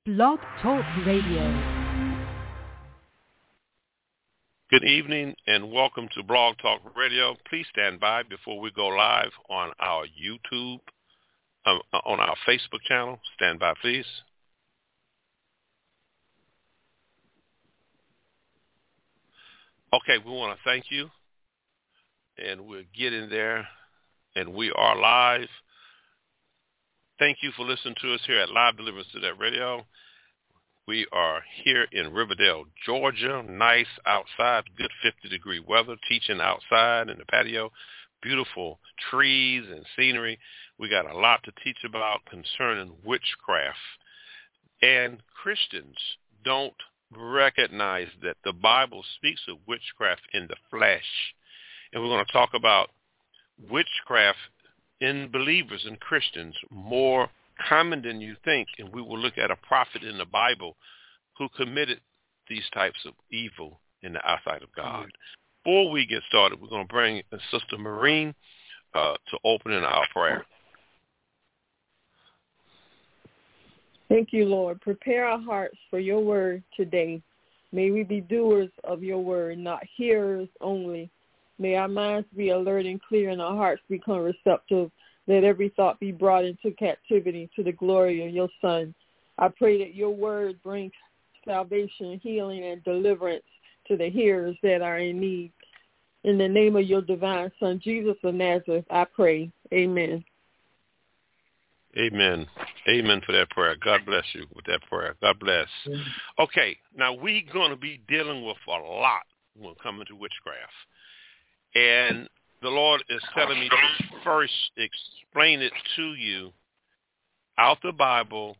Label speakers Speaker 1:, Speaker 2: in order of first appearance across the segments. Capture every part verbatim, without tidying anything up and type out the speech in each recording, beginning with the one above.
Speaker 1: Blog Talk Radio.
Speaker 2: Good evening and welcome to Blog Talk Radio. Please stand by before we go live on our YouTube, um, on our Facebook channel. Stand by, please. Okay, we want to thank you, and we're getting there, and we are live. Thank you for listening to us here at Live Deliverance to That Radio. We are here in Riverdale, Georgia. Nice outside, good fifty-degree weather, teaching outside in the patio. Beautiful trees and scenery. We got a lot to teach about concerning witchcraft. And Christians don't recognize that the Bible speaks of witchcraft in the flesh. And we're going to talk about witchcraft in believers and Christians more common than you think, and we will look at a prophet in the Bible who committed these types of evil in the eyesight of God. Before we get started, we're going to bring Sister Maureen uh, to open in our prayer.
Speaker 3: Thank you, Lord. Prepare our hearts for your word today. May we be doers of your word, not hearers only. May our minds be alert and clear and our hearts become receptive. Let every thought be brought into captivity to the glory of your Son. I pray that your word brings salvation, healing, and deliverance to the hearers that are in need. In the name of your divine Son, Jesus of Nazareth, I pray. Amen.
Speaker 2: Amen. Amen for that prayer. God bless you with that prayer. God bless. Okay, now we're going to be dealing with a lot when coming to witchcraft. And the Lord is telling me to first explain it to you out the Bible,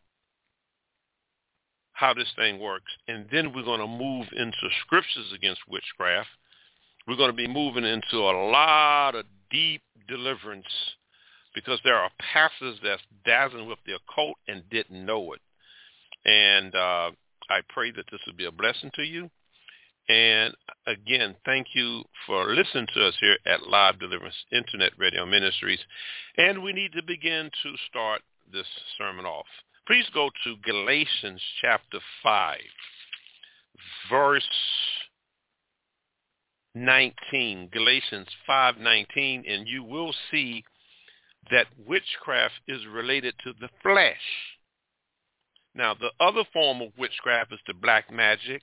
Speaker 2: how this thing works. And then we're going to move into scriptures against witchcraft. We're going to be moving into a lot of deep deliverance because there are pastors that's dazzling with the occult and didn't know it. And uh, I pray that this will be a blessing to you. And again, thank you for listening to us here at Live Deliverance Internet Radio Ministries. And we need to begin to start this sermon off. Please go to Galatians chapter five, verse nineteen. Galatians five nineteen, and you will see that witchcraft is related to the flesh. Now, the other form of witchcraft is the black magic,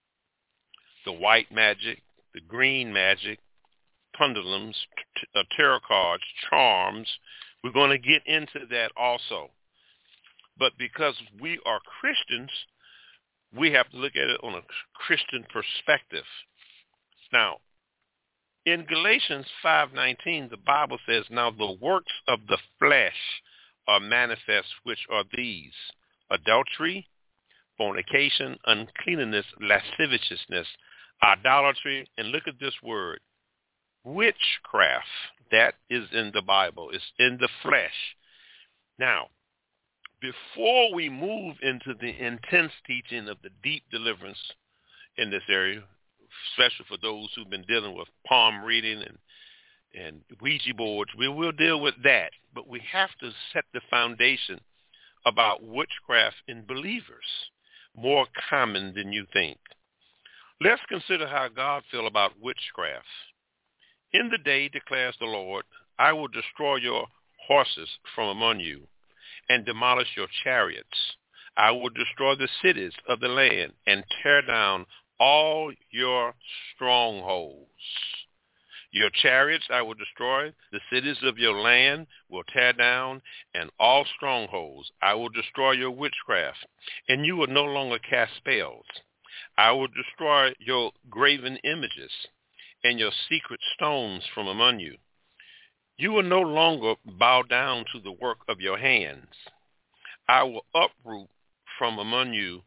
Speaker 2: the white magic, the green magic, pendulums, t- uh, tarot cards, charms. We're going to get into that also. But because we are Christians, we have to look at it on a Christian perspective. Now, in Galatians five nineteen, the Bible says, now the works of the flesh are manifest, which are these: adultery, fornication, uncleanness, lasciviousness, idolatry, and look at this word, witchcraft. That is in the Bible. It's in the flesh. Now, before we move into the intense teaching of the deep deliverance in this area, especially for those who've been dealing with palm reading and, and Ouija boards, we will deal with that. But we have to set the foundation about witchcraft in believers, more common than you think. Let's consider how God feels about witchcraft. In the day, declares the Lord, I will destroy your horses from among you and demolish your chariots. I will destroy the cities of the land and tear down all your strongholds. Your chariots I will destroy, the cities of your land will tear down, and all strongholds I will destroy your witchcraft, and you will no longer cast spells. I will destroy your graven images and your secret stones from among you. You will no longer bow down to the work of your hands. I will uproot from among you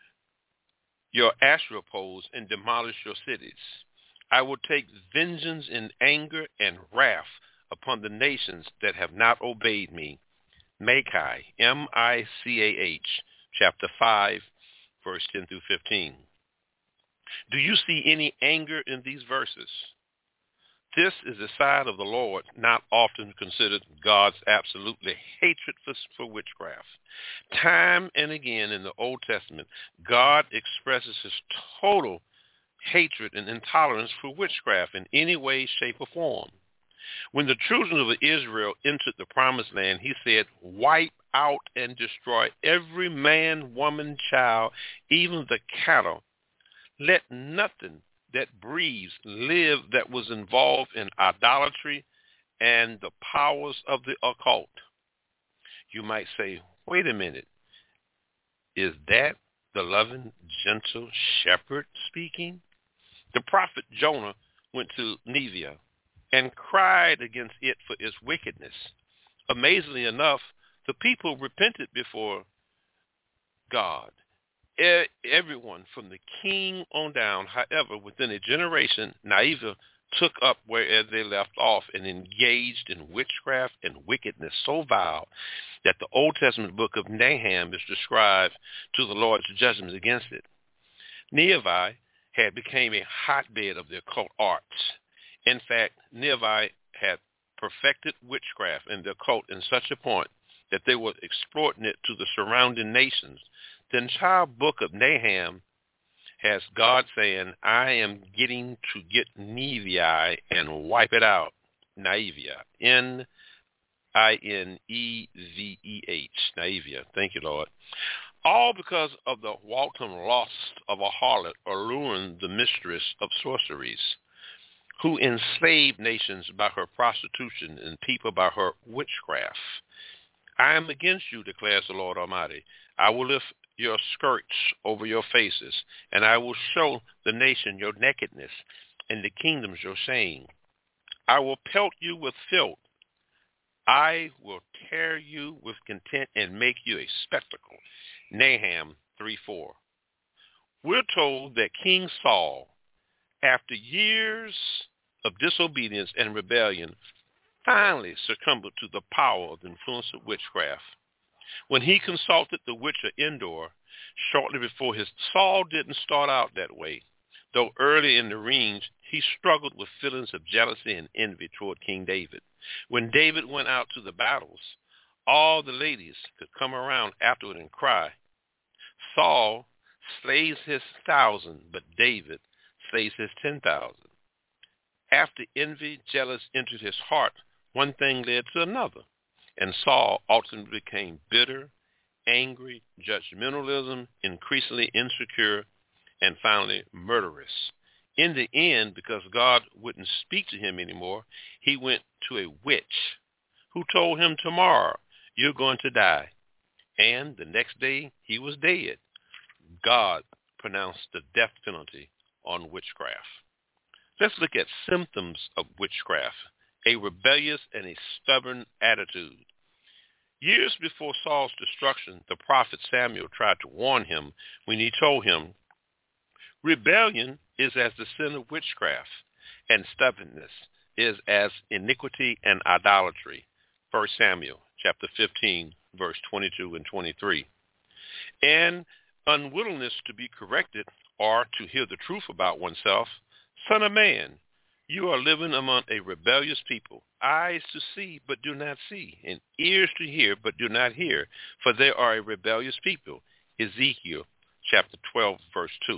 Speaker 2: your Asherah poles and demolish your cities. I will take vengeance in anger and wrath upon the nations that have not obeyed me. Micah, M I C A H, chapter five, verse ten through fifteen. Do you see any anger in these verses? This is the side of the Lord not often considered God's absolutely hatred for, for witchcraft. Time and again in the Old Testament, God expresses his total hatred and intolerance for witchcraft in any way, shape, or form. When the children of Israel entered the promised land, he said, wipe out and destroy every man, woman, child, even the cattle. Let nothing that breathes live that was involved in idolatry and the powers of the occult. You might say, wait a minute, is that the loving, gentle shepherd speaking? The prophet Jonah went to Nineveh and cried against it for its wickedness. Amazingly enough, the people repented before God. Everyone from the king on down, however, within a generation, Nineveh took up where they left off and engaged in witchcraft and wickedness so vile that the Old Testament book of Nahum is described to the Lord's judgments against it. Nineveh had become a hotbed of the occult arts. In fact, Nineveh had perfected witchcraft and the occult in such a point that they were exploiting it to the surrounding nations. The entire book of Nahum has God saying, I am getting to get Nineveh and wipe it out. Nineveh. N I N E V E H. Nineveh. Thank you, Lord. All because of the wanton lust of a harlot, alluring the mistress of sorceries, who enslaved nations by her prostitution and people by her witchcraft. I am against you, declares the Lord Almighty. I will lift your skirts over your faces, and I will show the nation your nakedness and the kingdoms your shame. I will pelt you with filth. I will tear you with content and make you a spectacle. Nahum three four. We're told that King Saul, after years of disobedience and rebellion, finally succumbed to the power of the influence of witchcraft. When he consulted the witcher Endor shortly before his, Saul didn't start out that way, though early in the reign he struggled with feelings of jealousy and envy toward King David. When David went out to the battles, all the ladies could come around afterward and cry, Saul slays his thousand, but David slays his ten thousand. After envy, jealous entered his heart, one thing led to another, and Saul ultimately became bitter, angry, judgmentalism, increasingly insecure, and finally murderous. In the end, because God wouldn't speak to him anymore, he went to a witch who told him, tomorrow you're going to die. And the next day he was dead. God pronounced the death penalty on witchcraft. Let's look at symptoms of witchcraft: a rebellious and a stubborn attitude. Years before Saul's destruction, the prophet Samuel tried to warn him when he told him, rebellion is as the sin of witchcraft, and stubbornness is as iniquity and idolatry. First Samuel chapter fifteen, verse twenty-two and twenty-three. And unwillingness to be corrected or to hear the truth about oneself. Son of man, you are living among a rebellious people, eyes to see but do not see, and ears to hear but do not hear, for they are a rebellious people. Ezekiel chapter twelve, verse two.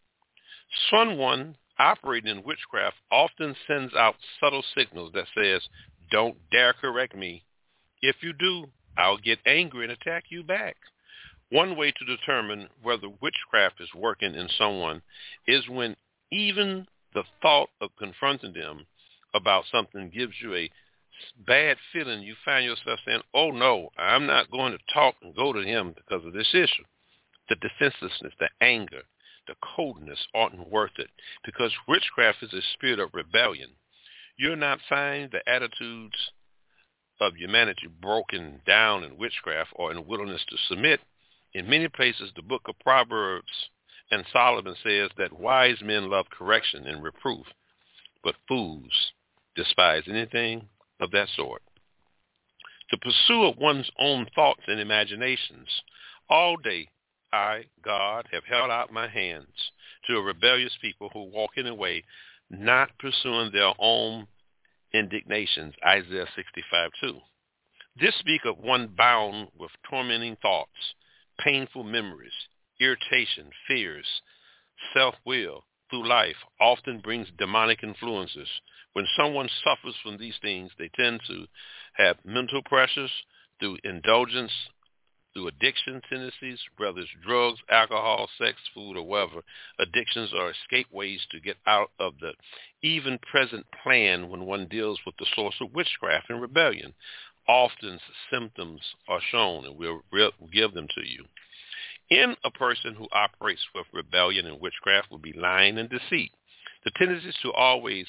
Speaker 2: Someone operating in witchcraft often sends out subtle signals that says, don't dare correct me. If you do, I'll get angry and attack you back. One way to determine whether witchcraft is working in someone is when even the thought of confronting them about something gives you a bad feeling. You find yourself saying, oh no, I'm not going to talk and go to him because of this issue. The defenselessness, the anger, the coldness aren't worth it, because witchcraft is a spirit of rebellion. You're not finding the attitudes of humanity broken down in witchcraft or in willingness to submit. In many places, the book of Proverbs and Solomon says that wise men love correction and reproof, but fools despise anything of that sort. The pursuit of one's own thoughts and imaginations. All day, I, God, have held out my hands to a rebellious people who walk in a way not pursuing their own indignations, Isaiah sixty-five two. This speak of one bound with tormenting thoughts, painful memories, irritation, fears, self-will through life often brings demonic influences. When someone suffers from these things, they tend to have mental pressures through indulgence, through addiction tendencies, whether it's drugs, alcohol, sex, food, or whatever. Addictions are escape ways to get out of the even present plan when one deals with the source of witchcraft and rebellion. Often symptoms are shown, and we'll re- give them to you. In a person who operates with rebellion and witchcraft will be lying and deceit. The tendency to always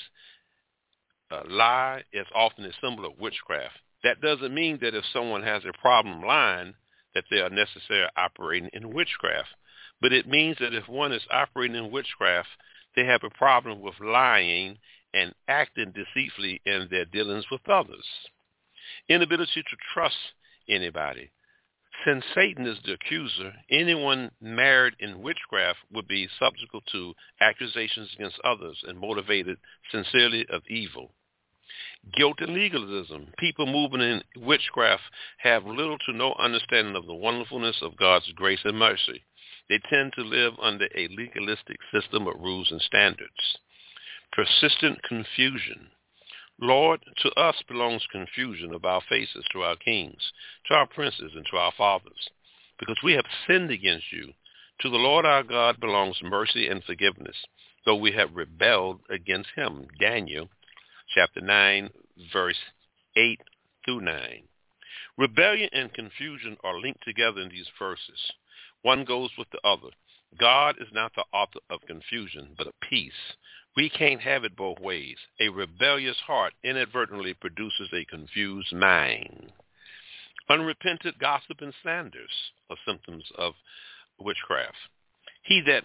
Speaker 2: uh, lie is often a symbol of witchcraft. That doesn't mean that if someone has a problem lying, that they are necessarily operating in witchcraft. But it means that if one is operating in witchcraft, they have a problem with lying and acting deceitfully in their dealings with others. Inability to trust anybody. Since Satan is the accuser, anyone married in witchcraft would be subject to accusations against others and motivated sincerely of evil. Guilt and legalism. People moving in witchcraft have little to no understanding of the wonderfulness of God's grace and mercy. They tend to live under a legalistic system of rules and standards. Persistent confusion. Lord, to us belongs confusion of our faces to our kings, to our princes, and to our fathers, because we have sinned against you. To the Lord our God belongs mercy and forgiveness, though we have rebelled against him. Daniel chapter nine, verse eight through nine. Rebellion and confusion are linked together in these verses. One goes with the other. God is not the author of confusion, but of peace. We can't have it both ways. A rebellious heart inadvertently produces a confused mind. Unrepentant gossip and slanders are symptoms of witchcraft. He that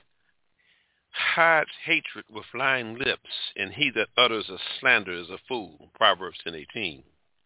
Speaker 2: hides hatred with lying lips, and he that utters a slander is a fool. Proverbs ten eighteen.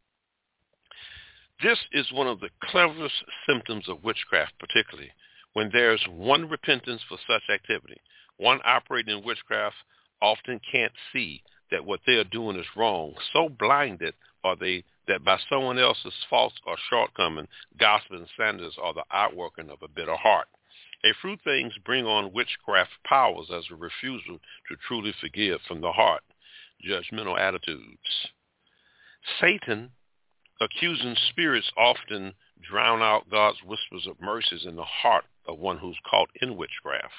Speaker 2: This is one of the cleverest symptoms of witchcraft, particularly when there's one repentance for such activity. One operating in witchcraft often can't see that what they are doing is wrong. So blinded are they that by someone else's faults or shortcoming, gossip and slanders are the outworking of a bitter heart. A few things bring on witchcraft powers as a refusal to truly forgive from the heart. Judgmental attitudes. Satan, accusing spirits often drown out God's whispers of mercies in the heart of one who's caught in witchcraft.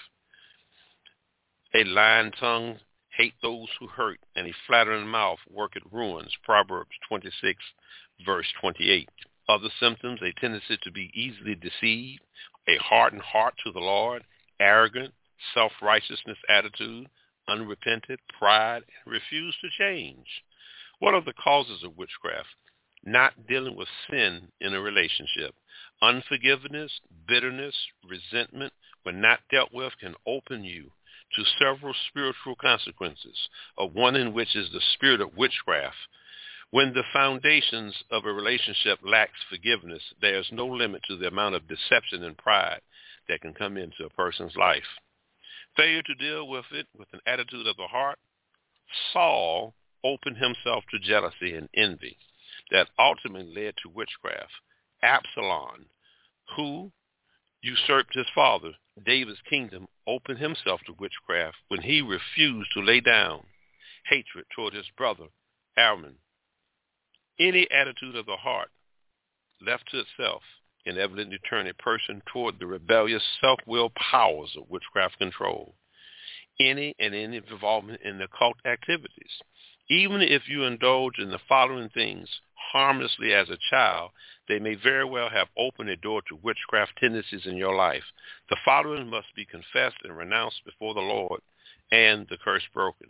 Speaker 2: A lying tongue hate those who hurt, and a flattering mouth worketh ruins. Proverbs twenty-six, verse twenty-eight. Other symptoms, a tendency to be easily deceived, a hardened heart to the Lord, arrogant, self-righteousness attitude, unrepentant, pride, and refuse to change. What are the causes of witchcraft? Not dealing with sin in a relationship. Unforgiveness, bitterness, resentment, when not dealt with, can open you to several spiritual consequences, of one in which is the spirit of witchcraft. When the foundations of a relationship lacks forgiveness, there is no limit to the amount of deception and pride that can come into a person's life. Failure to deal with it with an attitude of the heart. Saul opened himself to jealousy and envy that ultimately led to witchcraft. Absalom, who usurped his father, David's kingdom, opened himself to witchcraft when he refused to lay down hatred toward his brother, Amnon. Any attitude of the heart left to itself can evidently turn a person toward the rebellious self-will powers of witchcraft control. Any and any involvement in occult activities. Even if you indulge in the following things harmlessly as a child, they may very well have opened a door to witchcraft tendencies in your life. The following must be confessed and renounced before the Lord, and the curse broken.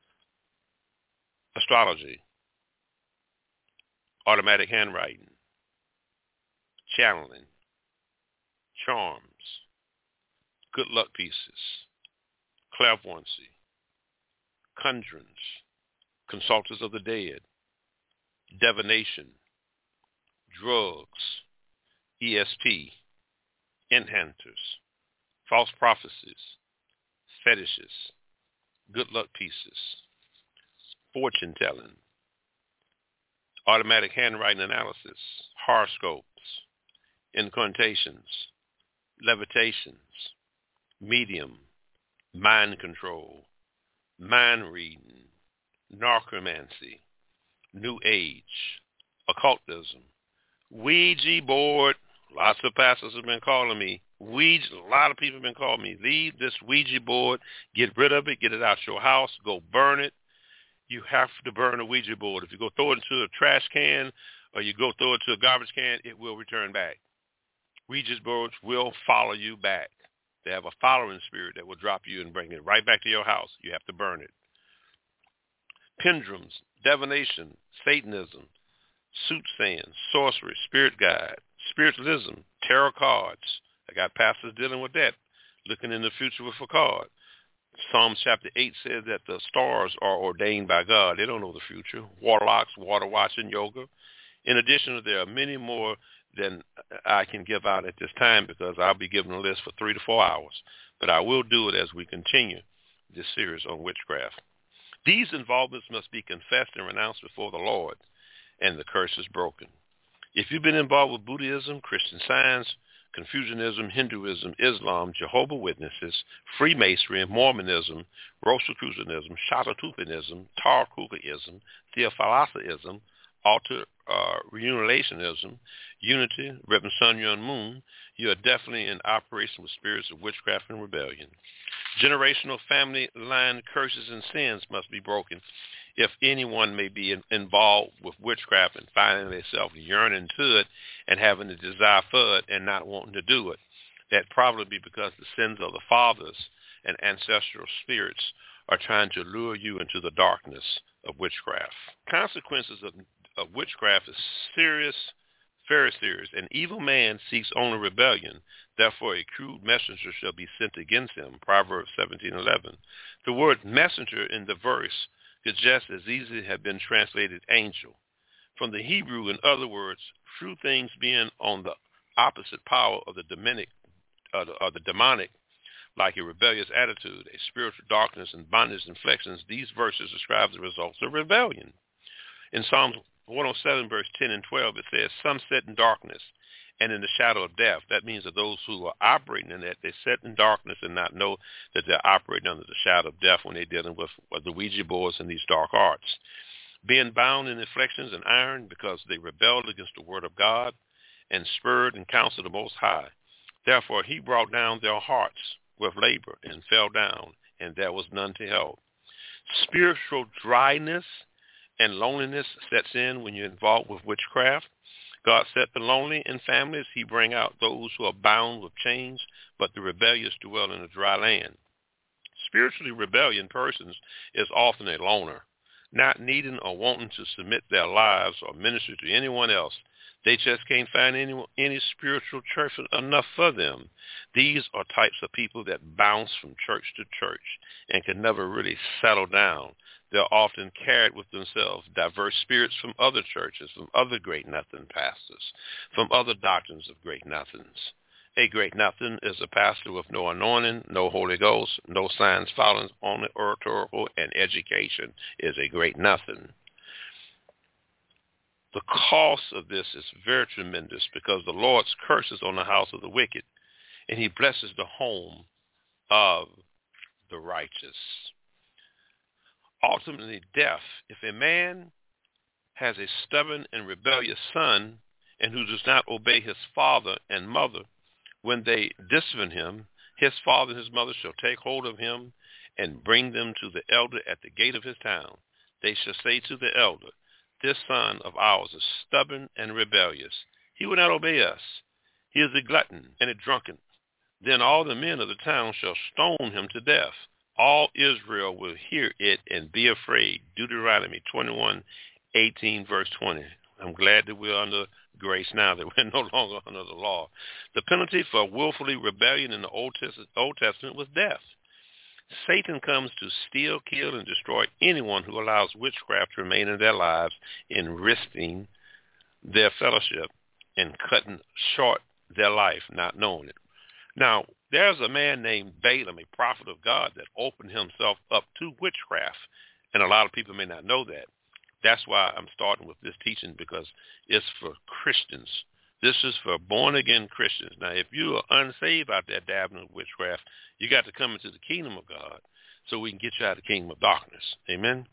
Speaker 2: Astrology, automatic handwriting, channeling, charms, good luck pieces, clairvoyancy, conjurings, consultants of the dead, divination, drugs, E S P, enchanters, false prophecies, fetishes, good luck pieces, fortune telling, automatic handwriting analysis, horoscopes, incantations, levitations, medium, mind control, mind reading, narcomancy, New Age, occultism, Ouija board. Lots of pastors have been calling me. Ouija, a lot of people have been calling me. Leave this Ouija board. Get rid of it. Get it out your house. Go burn it. You have to burn a Ouija board. If you go throw it into a trash can or you go throw it to a garbage can, it will return back. Ouija boards will follow you back. They have a following spirit that will drop you and bring it right back to your house. You have to burn it. Pendulums, divination, Satanism, soothsaying, sorcery, spirit guide, spiritualism, tarot cards. I got pastors dealing with that, looking in the future with a card. Psalms chapter eight says that the stars are ordained by God. They don't know the future. Warlocks, water watching, yoga. In addition, there are many more than I can give out at this time because I'll be giving a list for three to four hours. But I will do it as we continue this series on witchcraft. These involvements must be confessed and renounced before the Lord, and the curse is broken. If you've been involved with Buddhism, Christian Science, Confucianism, Hinduism, Islam, Jehovah's Witnesses, Freemasonry, Mormonism, Rosicrucianism, Shatatupanism, Tarkukaism, Theophilacism, Alter uh, Reunificationism, Unity, Reverend Sun Myung Moon, you are definitely in operation with spirits of witchcraft and rebellion. Generational family line curses and sins must be broken. If anyone may be in, involved with witchcraft and finding themselves yearning to it and having a desire for it and not wanting to do it, that probably be because the sins of the fathers and ancestral spirits are trying to lure you into the darkness of witchcraft. Consequences of, of witchcraft is serious, very serious. An evil man seeks only rebellion. Therefore, a crude messenger shall be sent against him. Proverbs seventeen eleven. The word messenger in the verse could just as easily have been translated angel. From the Hebrew, in other words, true things being on the opposite power of the demonic, uh, the, or the demonic, like a rebellious attitude, a spiritual darkness and bondage inflections, these verses describe the results of rebellion. In Psalms one oh seven, verse ten and twelve, it says, some sit in darkness and in the shadow of death. That means that those who are operating in that, they sit in darkness and not know that they're operating under the shadow of death when they're dealing with, with the Ouija boards and these dark arts. Being bound in afflictions and iron because they rebelled against the word of God and spurred and counseled the Most High. Therefore, he brought down their hearts with labor and fell down, and there was none to help. Spiritual dryness and loneliness sets in when you're involved with witchcraft. God set the lonely in families. He bring out those who are bound with chains, but the rebellious dwell in a dry land. Spiritually rebellion persons is often a loner, not needing or wanting to submit their lives or ministry to anyone else. They just can't find any, any spiritual church enough for them. These are types of people that bounce from church to church and can never really settle down. They're often carried with themselves diverse spirits from other churches, from other great nothing pastors, from other doctrines of great nothings. A great nothing is a pastor with no anointing, no Holy Ghost, no signs following, only oratorical and education is a great nothing. The cost of this is very tremendous because the Lord's curses on the house of the wicked, and he blesses the home of the righteous. Ultimately, death. If a man has a stubborn and rebellious son and who does not obey his father and mother, when they discipline him, his father and his mother shall take hold of him and bring them to the elder at the gate of his town. They shall say to the elder, this son of ours is stubborn and rebellious. He will not obey us. He is a glutton and a drunkard. Then all the men of the town shall stone him to death. All Israel will hear it and be afraid. Deuteronomy twenty-one, eighteen, verse twenty. I'm glad that we're under grace now, that we're no longer under the law. The penalty for willfully rebellion in the Old Testament was death. Satan comes to steal, kill, and destroy anyone who allows witchcraft to remain in their lives, in risking their fellowship and cutting short their life, not knowing it. Now, there's a man named Balaam, a prophet of God, that opened himself up to witchcraft, and a lot of people may not know that. That's why I'm starting with this teaching, because it's for Christians. This is for born-again Christians. Now, if you are unsaved out there dabbling with witchcraft, you got to come into the kingdom of God so we can get you out of the kingdom of darkness. Amen?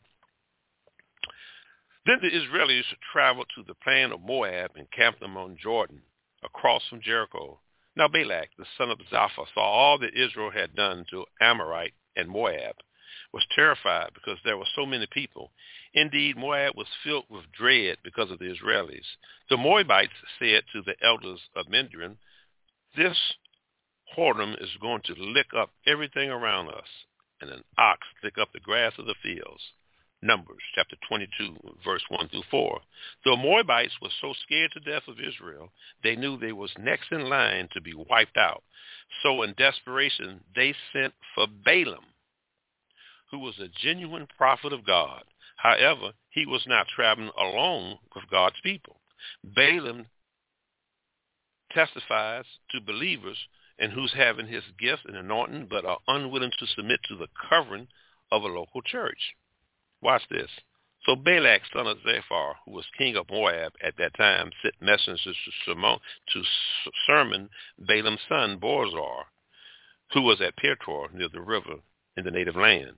Speaker 2: Then the Israelis traveled to the plain of Moab and camped them on Jordan, across from Jericho. Now Balak, the son of Zophar, saw all that Israel had done to Amorite and Moab, was terrified because there were so many people. Indeed, Moab was filled with dread because of the Israelis. The Moabites said to the elders of Midian, "This whoredom is going to lick up everything around us, and an ox lick up the grass of the fields." Numbers chapter twenty-two, verse one through four. The Moabites were so scared to death of Israel, they knew they was next in line to be wiped out. So in desperation, they sent for Balaam, who was a genuine prophet of God. However, he was not traveling alone with God's people. Balaam testifies to believers and who's having his gift and anointing but are unwilling to submit to the covering of a local church. Watch this. So Balak, son of Zophar, who was king of Moab at that time, sent messengers to Sermon, to sermon Balaam's son, Bozor, who was at Petor near the river in the native land.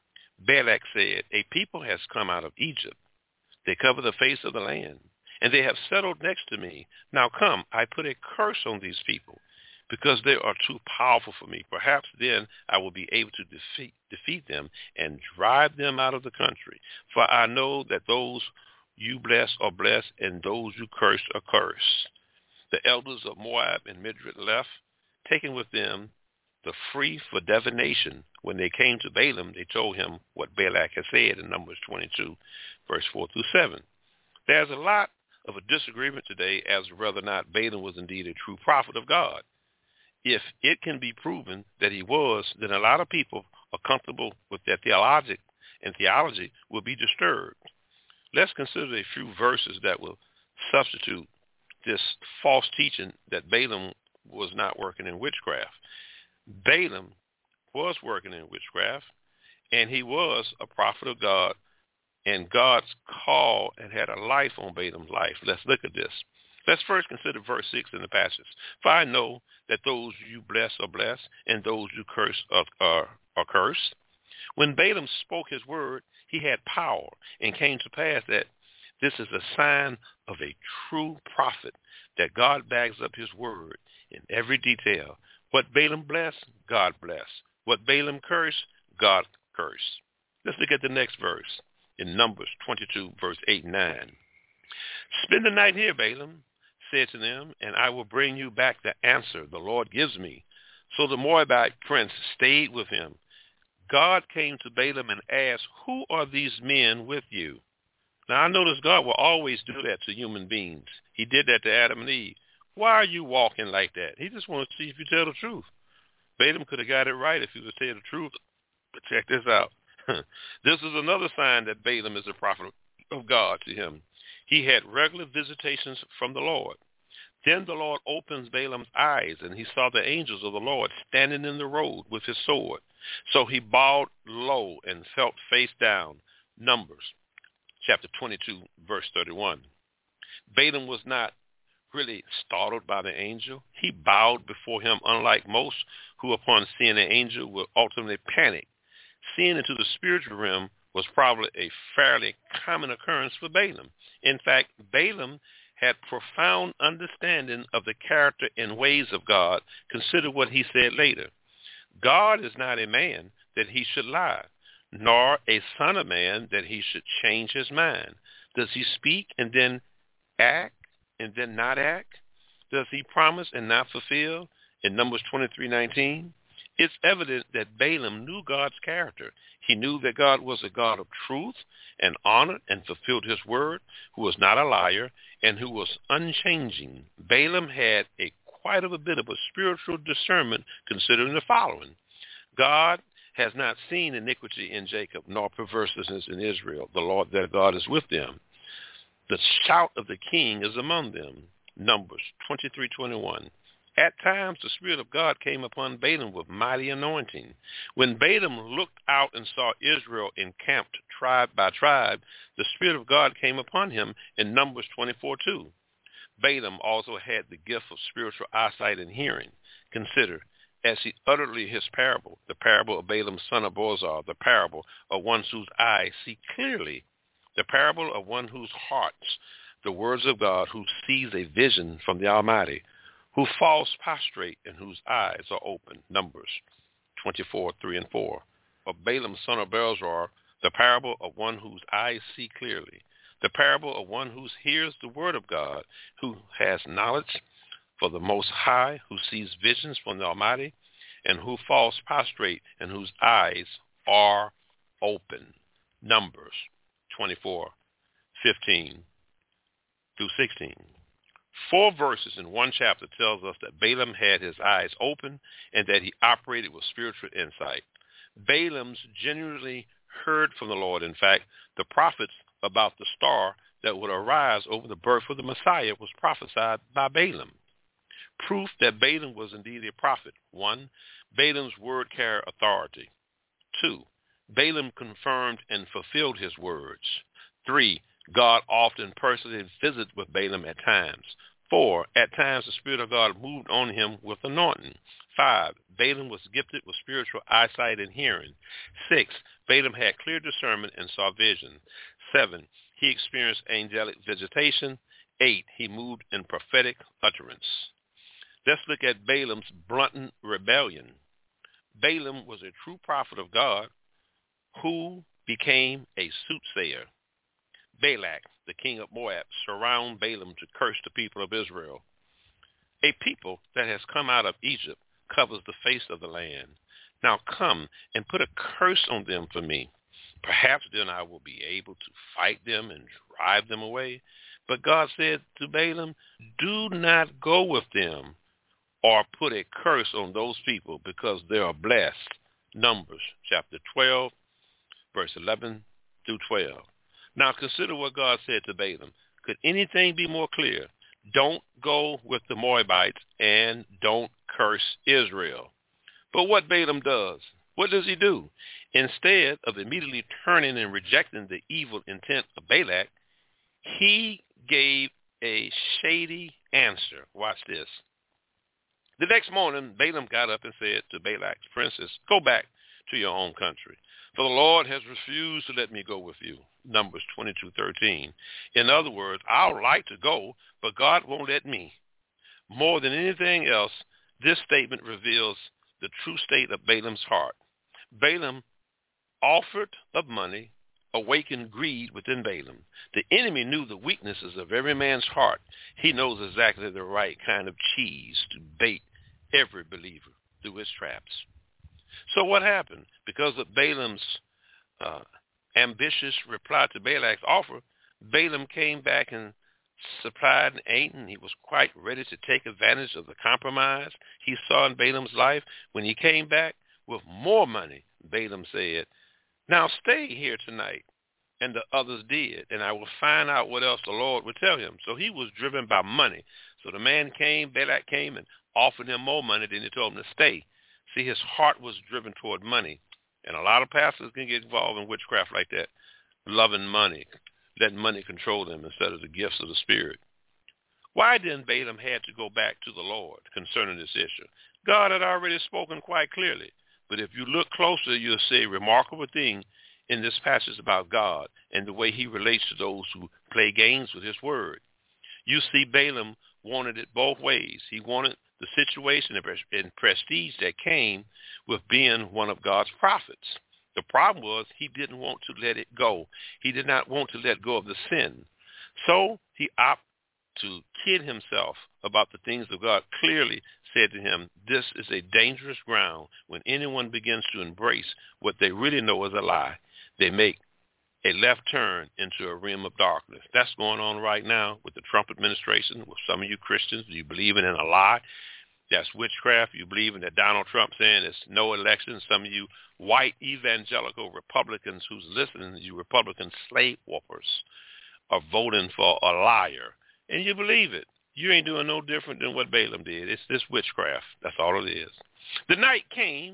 Speaker 2: Balak said, "A people has come out of Egypt. They cover the face of the land, and they have settled next to me. Now come, I put a curse on these people, because they are too powerful for me. Perhaps then I will be able to defeat, defeat them and drive them out of the country. For I know that those you bless are blessed, and those you curse are cursed." The elders of Moab and Midian left, taking with them the free for divination. When they came to Balaam, they told him what Balak had said in Numbers twenty-two, verse four through seven. There's a lot of a disagreement today as to whether or not Balaam was indeed a true prophet of God. If it can be proven that he was, then a lot of people are comfortable with their theology, and theology will be disturbed. Let's consider a few verses that will substitute this false teaching that Balaam was not working in witchcraft. Balaam was working in witchcraft, and he was a prophet of God, and God's call and had a life on Balaam's life. Let's look at this. Let's first consider verse six in the passage. "For I know that those you bless are blessed, and those you curse are, are, are cursed." When Balaam spoke his word, he had power, and came to pass that this is a sign of a true prophet, that God backs up his word in every detail. What Balaam blessed, God blessed. What Balaam cursed, God cursed. Let's look at the next verse in Numbers twenty-two, verse eight and nine. "Spend the night here, Balaam said to them, and I will bring you back the answer the Lord gives me." So the Moabite prince stayed with him. God came to Balaam and asked, "Who are these men with you?" Now I notice God will always do that to human beings. He did that to Adam and Eve. Why are you walking like that? He just wants to see if you tell the truth. Balaam could have got it right if he was telling the truth. But check this out. This is another sign that Balaam is a prophet of God to him. He had regular visitations from the Lord. Then the Lord opens Balaam's eyes, and he saw the angels of the Lord standing in the road with his sword. So he bowed low and fell face down. Numbers chapter twenty-two, verse thirty-one. Balaam was not really startled by the angel. He bowed before him, unlike most who upon seeing an angel will ultimately panic. Seeing into the spiritual realm was probably a fairly common occurrence for Balaam. In fact, Balaam had profound understanding of the character and ways of God. Consider what he said later. "God is not a man that he should lie, nor a son of man that he should change his mind. Does he speak and then act and then not act? Does he promise and not fulfill?" In Numbers twenty-three nineteen, it's evident that Balaam knew God's character. He knew that God was a God of truth and honor and fulfilled his word, who was not a liar and who was unchanging. Balaam had a quite of a bit of a spiritual discernment, considering the following. God has not seen iniquity in Jacob, nor perverseness in Israel. The Lord their God is with them. The shout of the king is among them. Numbers twenty-three twenty-one. At times the Spirit of God came upon Balaam with mighty anointing. When Balaam looked out and saw Israel encamped tribe by tribe, the Spirit of God came upon him in Numbers twenty-four two. Balaam also had the gift of spiritual eyesight and hearing. Consider, as he uttered his parable, the parable of Balaam son of Bozor, the parable of one whose eyes see clearly, the parable of one whose hearts, the words of God, who sees a vision from the Almighty, who falls prostrate and whose eyes are open. Numbers twenty-four, three and four. Of Balaam son of Bozor, the parable of one whose eyes see clearly, the parable of one who hears the word of God, who has knowledge for the Most High, who sees visions from the Almighty, and who falls prostrate and whose eyes are open. Numbers twenty-four, fifteen through sixteen. Four verses in one chapter tells us that Balaam had his eyes open and that he operated with spiritual insight. Balaam's genuinely heard from the Lord. In fact, the prophets about the star that would arise over the birth of the Messiah was prophesied by Balaam. Proof that Balaam was indeed a prophet. One, Balaam's word carried authority. Two, Balaam confirmed and fulfilled his words. Three, God often personally visited with Balaam at times. Four, at times the Spirit of God moved on him with anointing. Five, Balaam was gifted with spiritual eyesight and hearing. Six, Balaam had clear discernment and saw vision. Seven, he experienced angelic visitation. Eight, he moved in prophetic utterance. Let's look at Balaam's blatant rebellion. Balaam was a true prophet of God who became a soothsayer. Balak, the king of Moab, surrounded Balaam to curse the people of Israel. A people that has come out of Egypt covers the face of the land. Now come and put a curse on them for me. Perhaps then I will be able to fight them and drive them away. But God said to Balaam, do not go with them or put a curse on those people because they are blessed. Numbers chapter twelve, verse eleven through twelve. Now consider what God said to Balaam. Could anything be more clear? Don't go with the Moabites and don't curse Israel. But what Balaam does, what does he do? Instead of immediately turning and rejecting the evil intent of Balak, he gave a shady answer. Watch this. The next morning, Balaam got up and said to Balak's princess, go back to your own country, for the Lord has refused to let me go with you. Numbers twenty-two, thirteen. In other words, I would like to go, but God won't let me. More than anything else, this statement reveals the true state of Balaam's heart. Balaam offered of money awakened greed within Balaam. The enemy knew the weaknesses of every man's heart. He knows exactly the right kind of cheese to bait every believer through his traps. So what happened? Because of Balaam's uh, ambitious reply to Balak's offer, Balaam came back and supplied and ate, and he was quite ready to take advantage of the compromise he saw in Balaam's life. When he came back with more money, Balaam said, now stay here tonight. And the others did, and I will find out what else the Lord would tell him. So he was driven by money. So the man came, Balak came, and offered him more money than he told him to stay. See, his heart was driven toward money. And a lot of pastors can get involved in witchcraft like that, loving money, letting money control them instead of the gifts of the Spirit. Why then Balaam had to go back to the Lord concerning this issue? God had already spoken quite clearly. But if you look closer, you'll see a remarkable thing in this passage about God and the way he relates to those who play games with his word. You see, Balaam wanted it both ways. He wanted the situation and prestige that came with being one of God's prophets. The problem was he didn't want to let it go. He did not want to let go of the sin. So he opted to kid himself about the things that God clearly said to him. This is a dangerous ground. When anyone begins to embrace what they really know is a lie, they make a left turn into a realm of darkness. That's going on right now with the Trump administration, with some of you Christians. You believe in a lie. That's witchcraft. You believe in that Donald Trump saying there's no election. Some of you white evangelical Republicans who's listening to you, Republican slave whoppers, are voting for a liar. And you believe it. You ain't doing no different than what Balaam did. It's this witchcraft. That's all it is. The night came,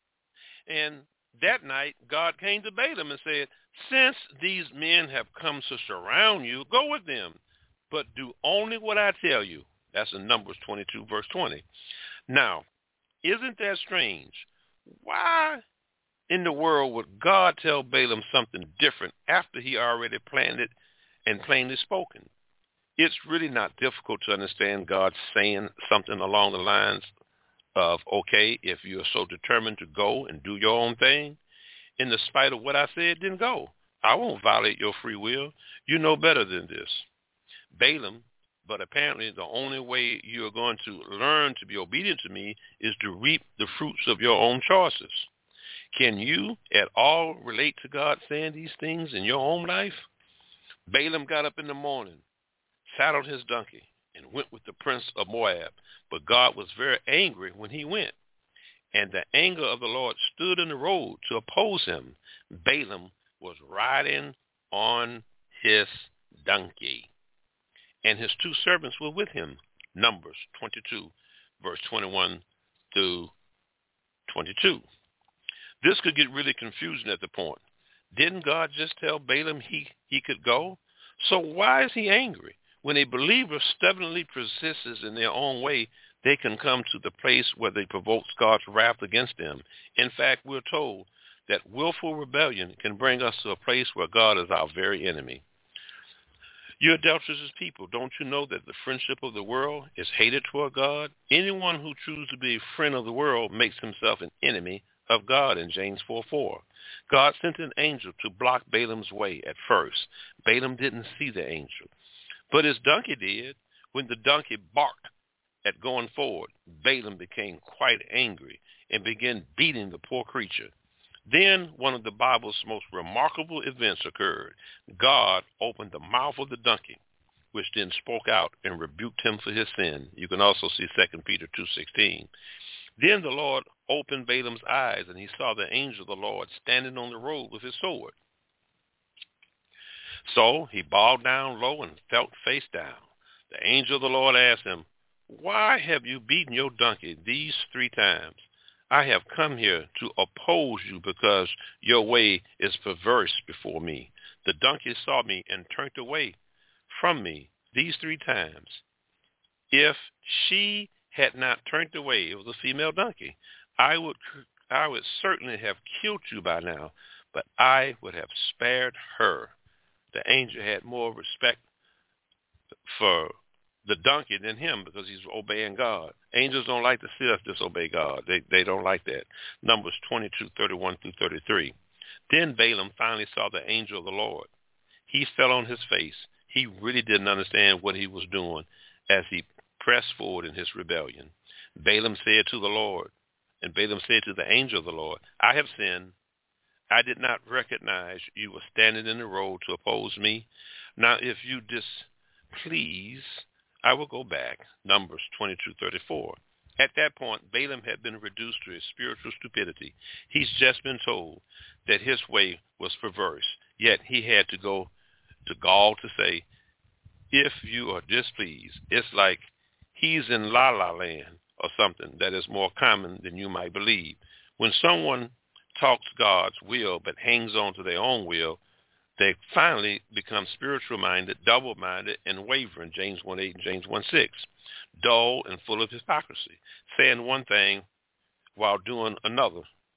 Speaker 2: and that night God came to Balaam and said, since these men have come to surround you, go with them, but do only what I tell you. That's in Numbers twenty-two, verse twenty. Now, isn't that strange? Why in the world would God tell Balaam something different after he already planned it and plainly spoken? It's really not difficult to understand God saying something along the lines of, okay, if you're so determined to go and do your own thing, in the spite of what I said, then go. I won't violate your free will. You know better than this. Balaam, but apparently the only way you're going to learn to be obedient to me is to reap the fruits of your own choices. Can you at all relate to God saying these things in your own life? Balaam got up in the morning, saddled his donkey, and went with the prince of Moab. But God was very angry when he went, and the anger of the Lord stood in the road to oppose him. Balaam was riding on his donkey, and his two servants were with him. Numbers twenty-two, verse twenty-one through twenty-two. This could get really confusing at the point. Didn't God just tell Balaam he, he could go? So why is he angry? When a believer stubbornly persists in their own way, they can come to the place where they provoke God's wrath against them. In fact, we're told that willful rebellion can bring us to a place where God is our very enemy. You adulterous people, don't you know that the friendship of the world is hated toward God? Anyone who chooses to be a friend of the world makes himself an enemy of God in James four four. God sent an angel to block Balaam's way at first. Balaam didn't see the angel, but his donkey did. When the donkey barked at going forward, Balaam became quite angry and began beating the poor creature. Then one of the Bible's most remarkable events occurred. God opened the mouth of the donkey, which then spoke out and rebuked him for his sin. You can also see Second Peter two sixteen. Then the Lord opened Balaam's eyes, and he saw the angel of the Lord standing on the road with his sword. So he bowed down low and fell face down. The angel of the Lord asked him, why have you beaten your donkey these three times? I have come here to oppose you because your way is perverse before me. The donkey saw me and turned away from me these three times. If she had not turned away, it was a female donkey, I would I would certainly have killed you by now, but I would have spared her. The angel had more respect for the donkey than him because he's obeying God. Angels don't like to see us disobey God. They they don't like that. Numbers twenty-two, thirty-one through thirty-three. Then Balaam finally saw the angel of the Lord. He fell on his face. He really didn't understand what he was doing as he pressed forward in his rebellion. Balaam said to the Lord, and Balaam said to the angel of the Lord, I have sinned. I did not recognize you were standing in the road to oppose me. Now if you displease, I will go back. Numbers twenty-two thirty-four. At that point, Balaam had been reduced to his spiritual stupidity. He's just been told that his way was perverse, yet he had to go to Gaul to say, if you are displeased. It's like he's in La La Land or something that is more common than you might believe. When someone talks God's will but hangs on to their own will, they finally become spiritual-minded, double-minded, and wavering, James one eight and James one six, dull and full of hypocrisy, saying one thing while doing another.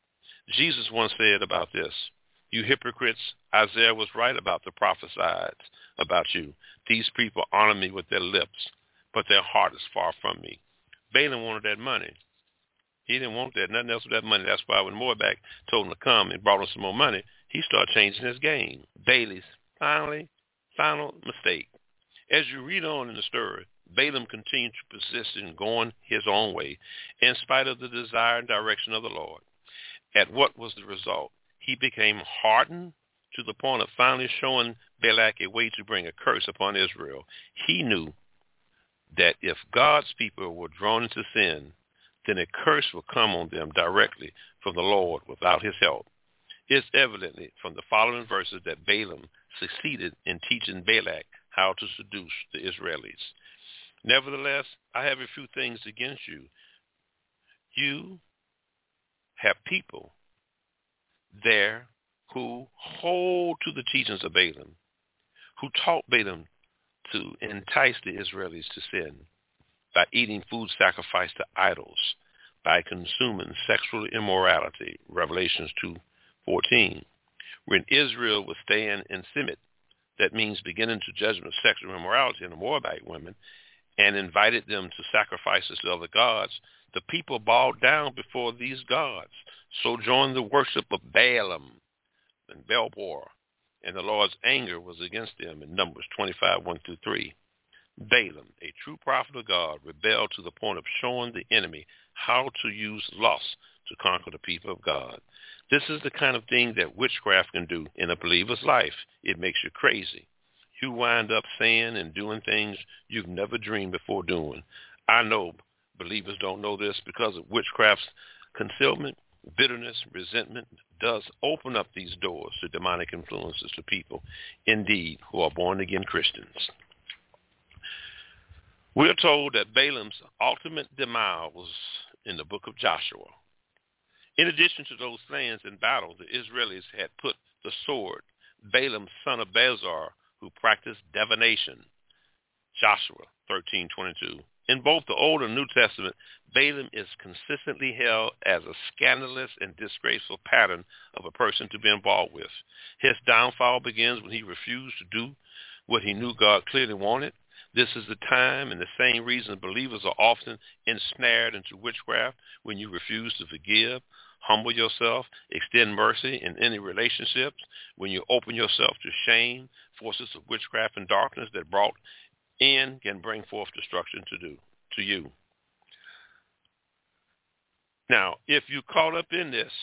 Speaker 2: Jesus once said about this, you hypocrites, Isaiah was right about the prophesied about you. These people honor me with their lips, but their heart is far from me. Balaam wanted that money. He didn't want that, nothing else with that money. That's why when Moabak told him to come and brought him some more money, he started changing his game. Balaam's finally, final mistake. As you read on in the story, Balaam continued to persist in going his own way in spite of the desire and direction of the Lord. At what was the result? He became hardened to the point of finally showing Balak a way to bring a curse upon Israel. He knew that if God's people were drawn into sin, then a curse will come on them directly from the Lord without his help. It's evidently from the following verses that Balaam succeeded in teaching Balak how to seduce the Israelis. Nevertheless, I have a few things against you. You have people there who hold to the teachings of Balaam, who taught Balaam to entice the Israelis to sin by eating food sacrificed to idols, by consuming sexual immorality, Revelations two fourteen. When Israel was staying in Simit, that means beginning to judgment of sexual immorality in the Moabite women, and invited them to sacrifices to other gods, the people bowed down before these gods. So joined the worship of Balaam and Belbor, and the Lord's anger was against them in Numbers twenty-five, one through three. Balaam, a true prophet of God, rebelled to the point of showing the enemy how to use lust to conquer the people of God. This is the kind of thing that witchcraft can do in a believer's life. It makes you crazy. You wind up saying and doing things you've never dreamed before doing. I know believers don't know this because of witchcraft's concealment. Bitterness, resentment does open up these doors to demonic influences to people, indeed, who are born-again Christians. We are told that Balaam's ultimate demise was in the book of Joshua. In addition to those slayings in battle, the Israelis had put the sword, Balaam, son of Bezer, who practiced divination, Joshua thirteen twenty-two. In both the Old and New Testament, Balaam is consistently held as a scandalous and disgraceful pattern of a person to be involved with. His downfall begins when he refused to do what he knew God clearly wanted. This is the time and the same reason believers are often ensnared into witchcraft: when you refuse to forgive, humble yourself, extend mercy in any relationships, when you open yourself to shame, forces of witchcraft and darkness that brought in can bring forth destruction to do to you. Now, if you're caught up in this,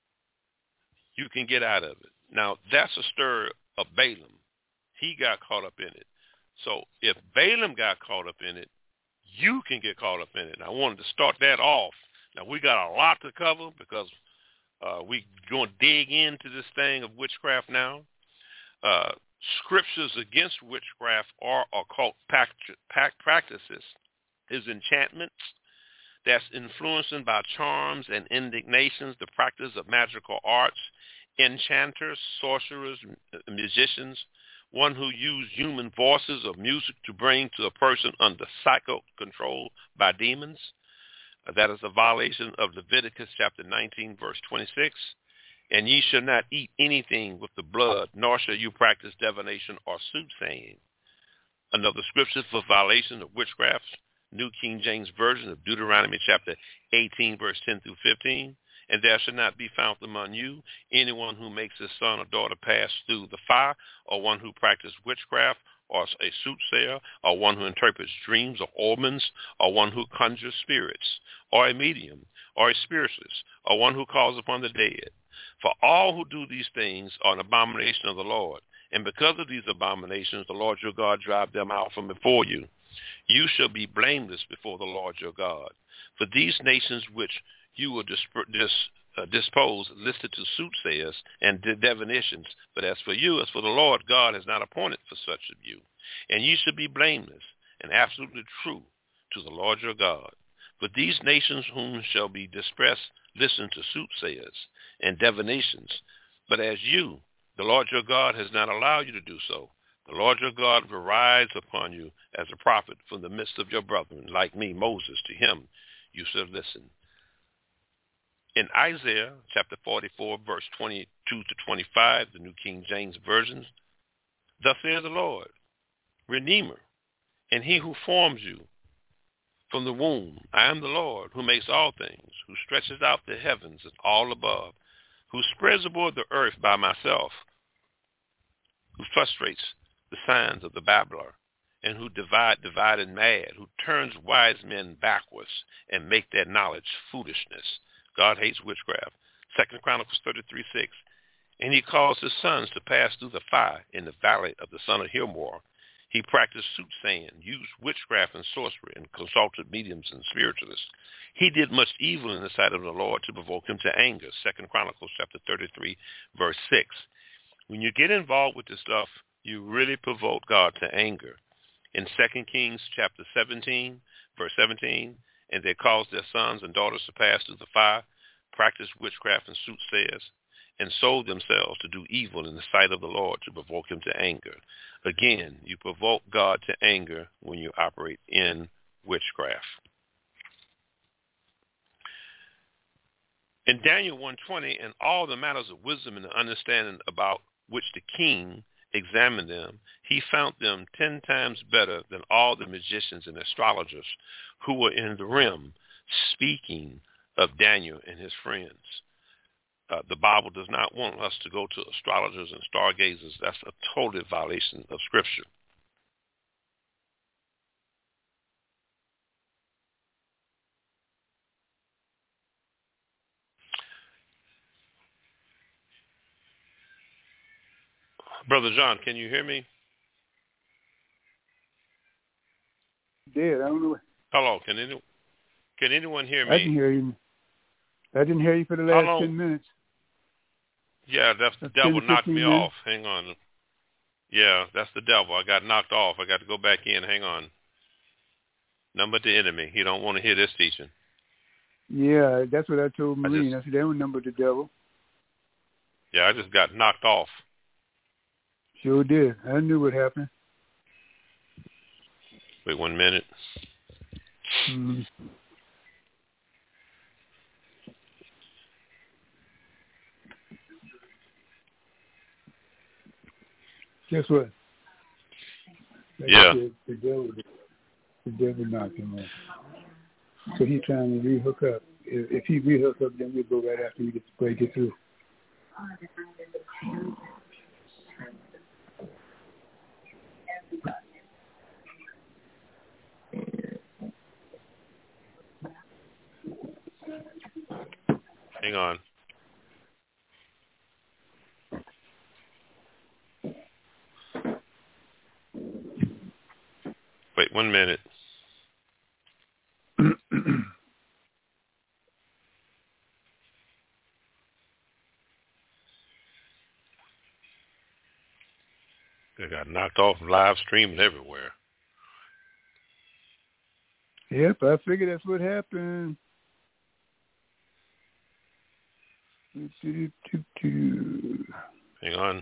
Speaker 2: you can get out of it. Now, that's a story of Balaam. He got caught up in it. So if Balaam got caught up in it, you can get caught up in it. And I wanted to start that off. Now, we got a lot to cover because uh, we're going to dig into this thing of witchcraft now. Uh, scriptures against witchcraft or occult practices is enchantments that's influencing by charms and indignations, the practice of magical arts, enchanters, sorcerers, musicians, one who use human voices of music to bring to a person under psycho control by demons. Uh, that is a violation of Leviticus chapter nineteen, verse twenty-six. And ye shall not eat anything with the blood, nor shall you practice divination or soothsaying. Another scripture for violation of witchcraft, New King James Version of Deuteronomy chapter eighteen, verse ten through fifteen. And there shall not be found among you anyone who makes his son or daughter pass through the fire, or one who practices witchcraft, or a soothsayer, or one who interprets dreams or omens, or one who conjures spirits, or a medium, or a spiritualist, or one who calls upon the dead. For all who do these things are an abomination of the Lord. And because of these abominations, the Lord your God drive them out from before you. You shall be blameless before the Lord your God. For these nations which you will dis- dis- uh, dispose listed to soothsayers and divinations. But as for you, as for the Lord, God has not appointed for such of you. And you should be blameless and absolutely true to the Lord your God. But these nations whom shall be dispersed listen to soothsayers and divinations. But as you, the Lord your God, has not allowed you to do so, the Lord your God will rise upon you as a prophet from the midst of your brethren, like me, Moses. To him you shall listen. In Isaiah chapter forty-four, verse twenty-two to twenty-five, the New King James Version, thus says the Lord, Redeemer, and he who forms you from the womb. I am the Lord, who makes all things, who stretches out the heavens and all above, who spreads abroad the earth by myself, who frustrates the signs of the babbler, and who divide divided mad, who turns wise men backwards and make their knowledge foolishness. God hates witchcraft. Second Chronicles thirty-three, six. And he caused his sons to pass through the fire in the valley of the son of Hinnom. He practiced soothsaying, used witchcraft and sorcery, and consulted mediums and spiritualists. He did much evil in the sight of the Lord to provoke him to anger. Second Chronicles chapter thirty-three, verse six. When you get involved with this stuff, you really provoke God to anger. In Second Kings chapter seventeen, verse seventeen, and they caused their sons and daughters to pass through the fire, practice witchcraft and soothsayers, and sold themselves to do evil in the sight of the Lord to provoke him to anger. Again, you provoke God to anger when you operate in witchcraft. In Daniel one twenty, and all the matters of wisdom and understanding about which the king examined them, he found them ten times better than all the magicians and astrologers who were in the realm, speaking of Daniel and his friends. Uh, the Bible does not want us to go to astrologers and stargazers. That's a total violation of Scripture. Brother John, can you hear me?
Speaker 4: Did I don't know.
Speaker 2: Hello, can any, can anyone hear me?
Speaker 4: I can hear you. I didn't hear you for the last ten minutes.
Speaker 2: Yeah, that's the devil knocked me off. Hang on. Yeah, that's the devil. I got knocked off. I got to go back in. Hang on. None but the enemy. He don't want to hear this teaching.
Speaker 4: Yeah, that's what I told Marine. I,
Speaker 2: I
Speaker 4: said, they don't number the devil.
Speaker 2: Yeah, I just got knocked off.
Speaker 4: Sure did. I knew what happened.
Speaker 2: Wait one minute.
Speaker 4: Mm-hmm. Guess what? Like
Speaker 2: yeah.
Speaker 4: Said, the devil, the devil knocked him off. So he's trying to re-hook up. If, if he re-hook up, then we'll go right after we get to break it through.
Speaker 2: Hang on. Wait one minute. They got knocked off live streaming everywhere.
Speaker 4: Yep, I figured that's what happened.
Speaker 2: Hang on.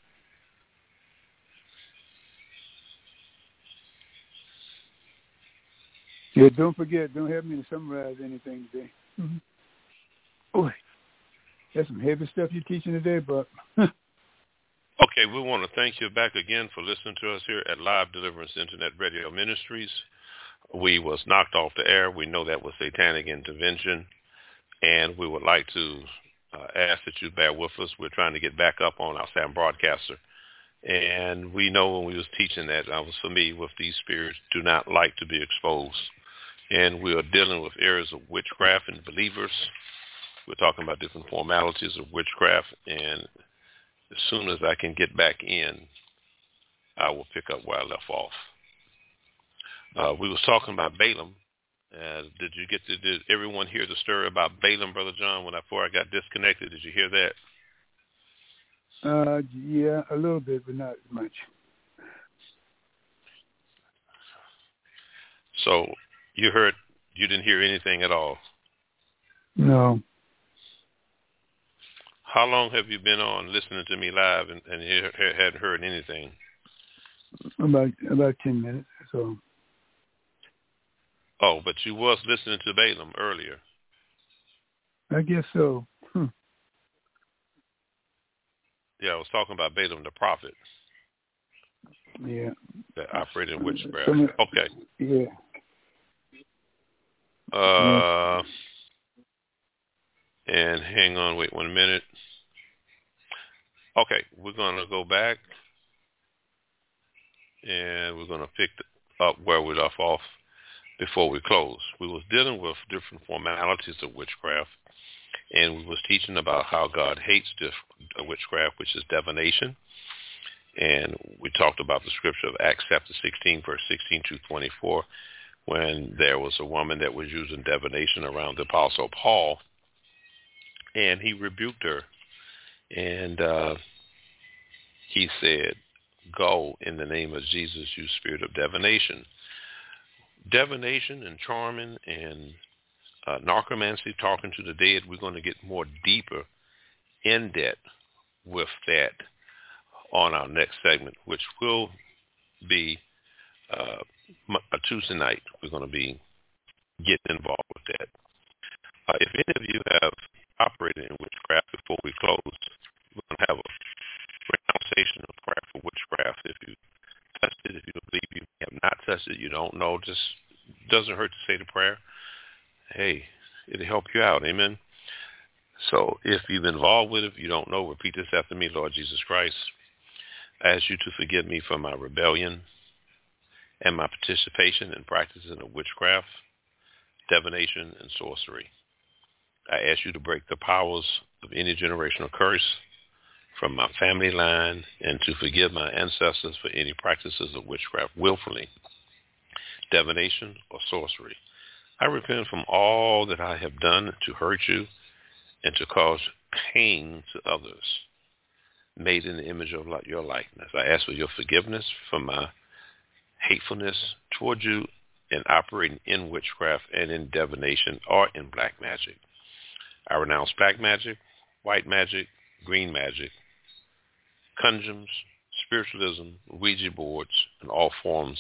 Speaker 4: Yeah, don't forget, don't have me to summarize anything today. Mm-hmm. Boy, that's some heavy stuff you're teaching today, Buck.
Speaker 2: Okay, we want to thank you back again for listening to us here at Live Deliverance Internet Radio Ministries. We was knocked off the air. We know that was satanic intervention, and we would like to uh, ask that you bear with us. We're trying to get back up on our Sam Broadcaster, and we know when we was teaching that, I was familiar with these spirits do not like to be exposed, and we are dealing with areas of witchcraft and believers. We're talking about different formalities of witchcraft, and as soon as I can get back in, I will pick up where I left off. Uh, we was talking about Balaam. Uh, did you get to, did everyone hear the story about Balaam, Brother John, when I, before I got disconnected? Did you hear that?
Speaker 4: Uh, yeah, a little bit, but not much.
Speaker 2: So you heard, you didn't hear anything at all?
Speaker 4: No.
Speaker 2: How long have you been on listening to me live and, and you hadn't heard anything?
Speaker 4: About about ten minutes or so.
Speaker 2: Oh, but you was listening to Balaam earlier.
Speaker 4: I guess so. Hmm.
Speaker 2: Yeah, I was talking about Balaam the prophet.
Speaker 4: Yeah.
Speaker 2: That operated in witchcraft.
Speaker 4: Some,
Speaker 2: okay.
Speaker 4: Yeah.
Speaker 2: Uh, yeah. And hang on, wait one minute. Okay, we're going to go back, and we're going to pick up where we left off before we close. We was dealing with different formalities of witchcraft, and we was teaching about how God hates this witchcraft, which is divination. And we talked about the scripture of Acts chapter sixteen, verse sixteen to twenty-four, when there was a woman that was using divination around the Apostle Paul, and he rebuked her. And uh, he said, Go in the name of Jesus, you spirit of divination. Divination and charming and uh, narcomancy, talking to the dead, we're going to get more deeper in depth with that on our next segment, which will be uh, a Tuesday night. We're going to be getting involved with that. Uh, if any of you have operated in witchcraft before we close, we're going to have a renounciation of prayer for witchcraft. If you touched it, if you believe you have not touched it, you don't know, just doesn't hurt to say the prayer. Hey, it'll help you out. Amen. So if you've been involved with it, if you don't know, repeat this after me. Lord Jesus Christ, I ask you to forgive me for my rebellion and my participation in practicing of witchcraft, divination, and sorcery. I ask you to break the powers of any generational curse from my family line and to forgive my ancestors for any practices of witchcraft willfully, divination, or sorcery. I repent from all that I have done to hurt you and to cause pain to others, made in the image of your likeness. I ask for your forgiveness for my hatefulness toward you and operating in witchcraft and in divination or in black magic. I renounce black magic, white magic, green magic, conjums, spiritualism, Ouija boards, and all forms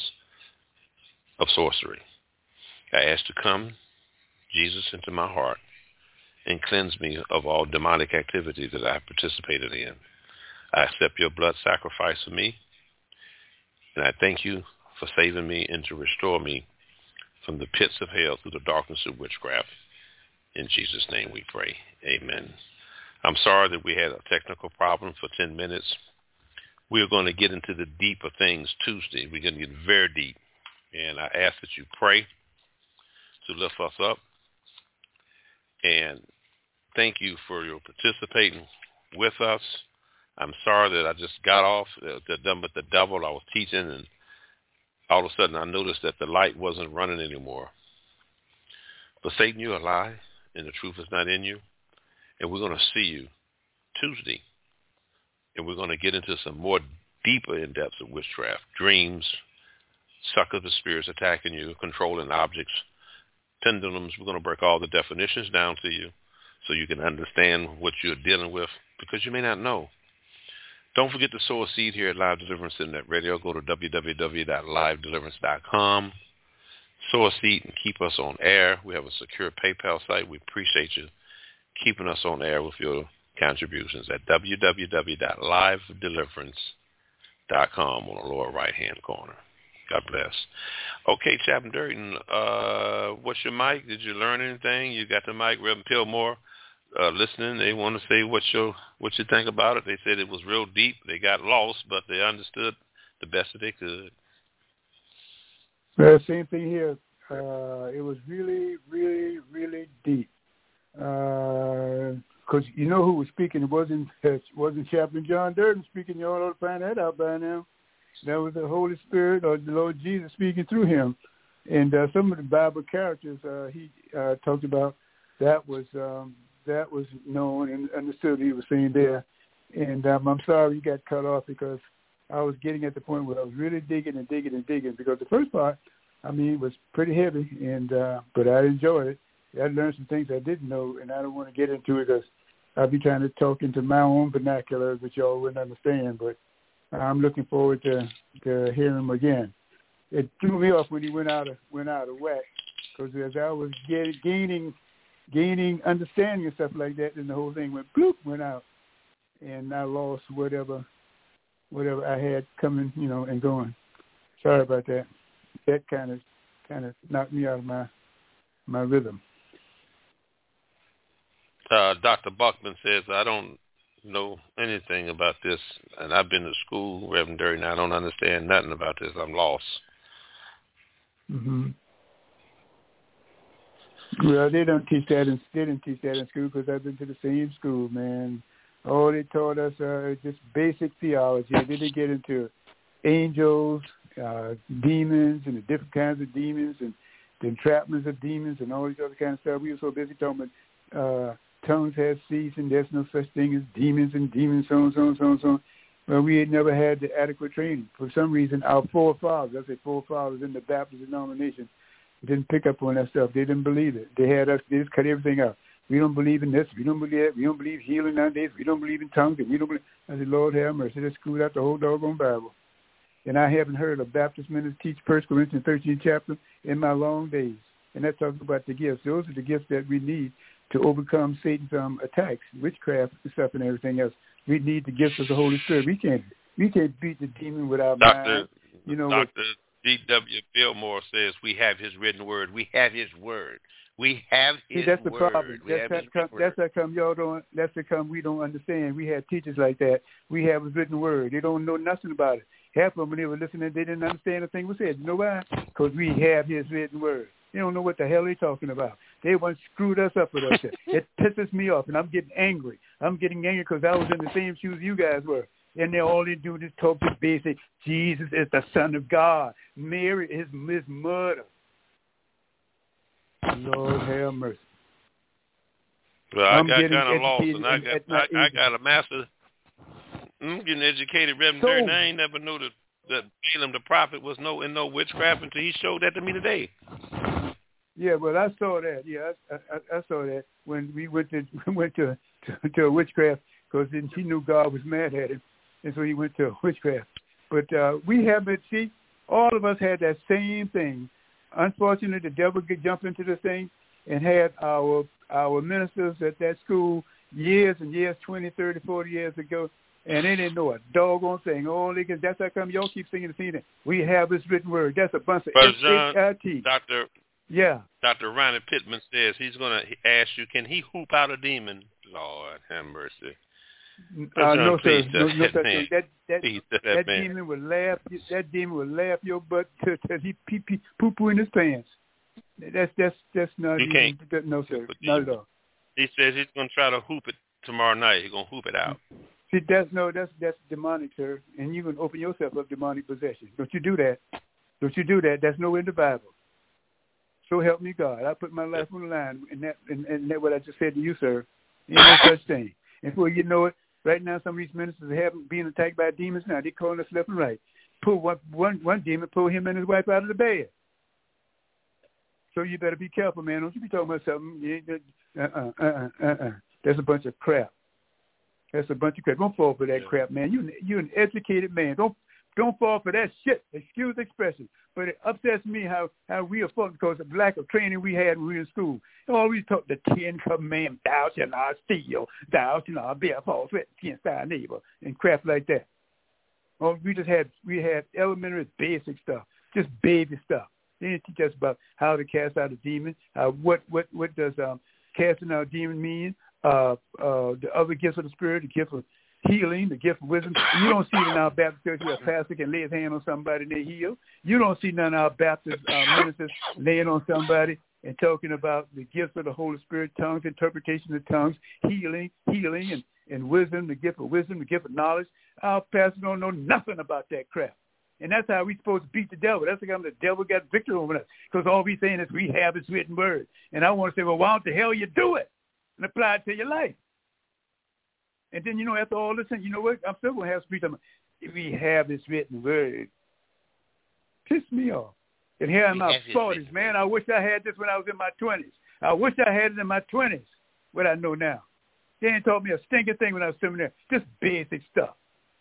Speaker 2: of sorcery. I ask to come, Jesus, into my heart and cleanse me of all demonic activity that I have participated in. I accept your blood sacrifice for me, and I thank you for saving me and to restore me from the pits of hell through the darkness of witchcraft. In Jesus' name we pray. Amen. I'm sorry that we had a technical problem for ten minutes. We are going to get into the deeper things Tuesday. We're going to get very deep. And I ask that you pray to lift us up. And thank you for your participating with us. I'm sorry that I just got off the done with the devil. I was teaching, and all of a sudden I noticed that the light wasn't running anymore. But Satan, you're a lie, and the truth is not in you. And we're going to see you Tuesday. And we're going to get into some more deeper in depths of witchcraft, dreams, suckers of spirits attacking you, controlling objects, pendulums. We're going to break all the definitions down to you so you can understand what you're dealing with, because you may not know. Don't forget to sow a seed here at Live Deliverance Internet Radio. Go to w w w dot live deliverance dot com. Sow a seed and keep us on air. We have a secure PayPal site. We appreciate you keeping us on air with your contributions at w w w dot live deliverance dot com on the lower right-hand corner. God bless. Okay, Chaplain Durden, uh, what's your mic? Did you learn anything? You got the mic, Reverend Pillmore, uh, listening. They want to say what you what you think about it. They said it was real deep. They got lost, but they understood the best that they could.
Speaker 4: Well, same thing here. Uh, it was really, really, really deep. Because uh, you know who was speaking. It wasn't it wasn't Chaplain John Durden speaking. You all ought to find that out by now. That was the Holy Spirit or the Lord Jesus speaking through him. And uh, some of the Bible characters uh, he uh, talked about, that was um, that was known and understood what he was saying there. And um, I'm sorry you got cut off, because I was getting at the point where I was really digging and digging and digging, because the first part, I mean, was pretty heavy, and uh, but I enjoyed it. I learned some things I didn't know, and I don't want to get into it because I'll be trying to talk into my own vernacular, which y'all wouldn't understand. But I'm looking forward to, to hearing him again. It threw me off when he went out of went out of whack, because as I was getting, gaining gaining understanding and stuff like that, then the whole thing went bloop, went out, and I lost whatever whatever I had coming, you know, and going. Sorry about that. That kind of kind of knocked me out of my my rhythm.
Speaker 2: Uh, Doctor Buckman says, I don't know anything about this, and I've been to school, Reverend Durden, I don't understand nothing about this. I'm lost.
Speaker 4: Mm-hmm. Well, they don't teach that in, they didn't teach that in school, because I've been to the same school, man. Oh, they taught us uh, just basic theology. They didn't get into angels, uh, demons, and the different kinds of demons, and the entrapments of demons, and all these other kind of stuff. We were so busy talking about uh, tongues have ceased, and there's no such thing as demons and demons, so on, so on, so on, so on. Well, we had never had the adequate training. For some reason, our forefathers, I say forefathers in the Baptist denomination, didn't pick up on that stuff. They didn't believe it. They had us, they just cut everything out. We don't believe in this. We don't believe that. We don't believe healing nowadays. We don't believe in tongues. And we don't believe. I said, Lord have mercy. They screwed out the whole doggone Bible. And I haven't heard a Baptist minister teach First Corinthians thirteenth chapter in my long days. And that talks about the gifts. Those are the gifts that we need to overcome Satan's um, attacks, witchcraft and stuff and everything else. We need the gifts of the Holy Spirit. We can't we can't beat the demon with our
Speaker 2: Doctor,
Speaker 4: mind. You know,
Speaker 2: Doctor D W Fillmore says we have his written word. We have his word. We have his
Speaker 4: See, that's the
Speaker 2: word.
Speaker 4: problem.
Speaker 2: We
Speaker 4: That's
Speaker 2: have
Speaker 4: how
Speaker 2: his
Speaker 4: come,
Speaker 2: word.
Speaker 4: that's how come y'all don't. That's how come we don't understand. We had teachers like that. We have his written word. They don't know nothing about it. Half of them, when they were listening, they didn't understand a thing we said. You know why? Because we have his written word. They don't know what the hell they're talking about. They once screwed us up with us. It pisses me off, and I'm getting angry. I'm getting angry because I was in the same shoes you guys were. And they all they do is talk to basic. Jesus is the Son of God. Mary is his mother. Lord have mercy.
Speaker 2: Well, I
Speaker 4: I'm
Speaker 2: got
Speaker 4: getting
Speaker 2: kind of lost,
Speaker 4: educated
Speaker 2: and I
Speaker 4: at-
Speaker 2: got
Speaker 4: at my
Speaker 2: I, I
Speaker 4: age.
Speaker 2: got a master. I'm getting educated, Reverend
Speaker 4: So-
Speaker 2: Dirk, and I ain't never knew that, that Balaam the prophet was no in no witchcraft until he showed that to me today.
Speaker 4: Yeah, well, I saw that. Yeah, I, I, I saw that when we went to went to to, to a witchcraft because then he knew God was mad at him, and so he went to a witchcraft. But uh, we haven't. See, all of us had that same thing. Unfortunately, the devil could jump into this thing and had our our ministers at that school years and years, twenty, thirty, forty years ago, and they didn't know a doggone thing. Only because that's how come y'all keep singing the same thing. We have this written word. That's a bunch of
Speaker 2: Brother
Speaker 4: H I T.
Speaker 2: John, Doctor
Speaker 4: Yeah.
Speaker 2: Doctor Ronnie Pittman says he's going to ask you, can he hoop out a demon? Lord have mercy.
Speaker 4: Uh, no, sir.
Speaker 2: Please,
Speaker 4: No, no,
Speaker 2: that
Speaker 4: sir.
Speaker 2: man.
Speaker 4: That that
Speaker 2: Please, that
Speaker 4: that
Speaker 2: man.
Speaker 4: demon would laugh. That demon would laugh your butt till, till he pee pee poo poo in his pants. That's that's that's not.
Speaker 2: You
Speaker 4: even,
Speaker 2: can't.
Speaker 4: that, no, sir.
Speaker 2: But
Speaker 4: Not at all.
Speaker 2: He says he's going to try to hoop it tomorrow night. He's going to hoop it out.
Speaker 4: See, that's no, that's that's demonic, sir. And you can open yourself up to demonic possession. Don't you do that? Don't you do that? That's nowhere in the Bible. So help me God. I put my life on the line, and that and, and that what I just said to you, sir. Ain't no such thing. And before you know it, right now some of these ministers are having being attacked by demons. Now they calling us left and right. Pull one one one demon, pull him and his wife out of the bed. So you better be careful, man. Don't you be talking about something. You ain't, uh uh uh uh uh. That's a bunch of crap. That's a bunch of crap. Don't fall for that
Speaker 2: Yeah.
Speaker 4: crap, man. You you're an educated man. Don't don't fall for that shit. Excuse the expression, but it upsets me how how we are fucked because of the lack of training we had when we were in school. You always talk the Ten Commandments: Thou shalt not steal, thou shalt not bear false witness against thy neighbor, and crap like that. Oh, we just had we had elementary basic stuff, just baby stuff. They didn't teach us about how to cast out a demon. Uh, what what what does um, casting out a demon mean? Uh, uh, the other gifts of the Spirit, the gift of healing, the gift of wisdom. You don't see it in our Baptist church where a pastor can lay his hand on somebody and they heal. You don't see none of our Baptist uh, ministers laying on somebody and talking about the gifts of the Holy Spirit, tongues, interpretation of tongues, healing, healing, and, and wisdom, the gift of wisdom, the gift of knowledge. Our pastors don't know nothing about that crap. And that's how we're supposed to beat the devil. That's how the devil got victory over us, because all we're saying is we have his written word. And I want to say, well, why don't the hell you do it and apply it to your life? And then, you know, after all this, you know what? I'm still going to have speech. If we have this written word, piss me off. And here in my forties, man, I wish I had this when I was in my twenties. I wish I had it in my twenties, what I know now. They ain't taught me a stinking thing when I was seminary. Just basic stuff.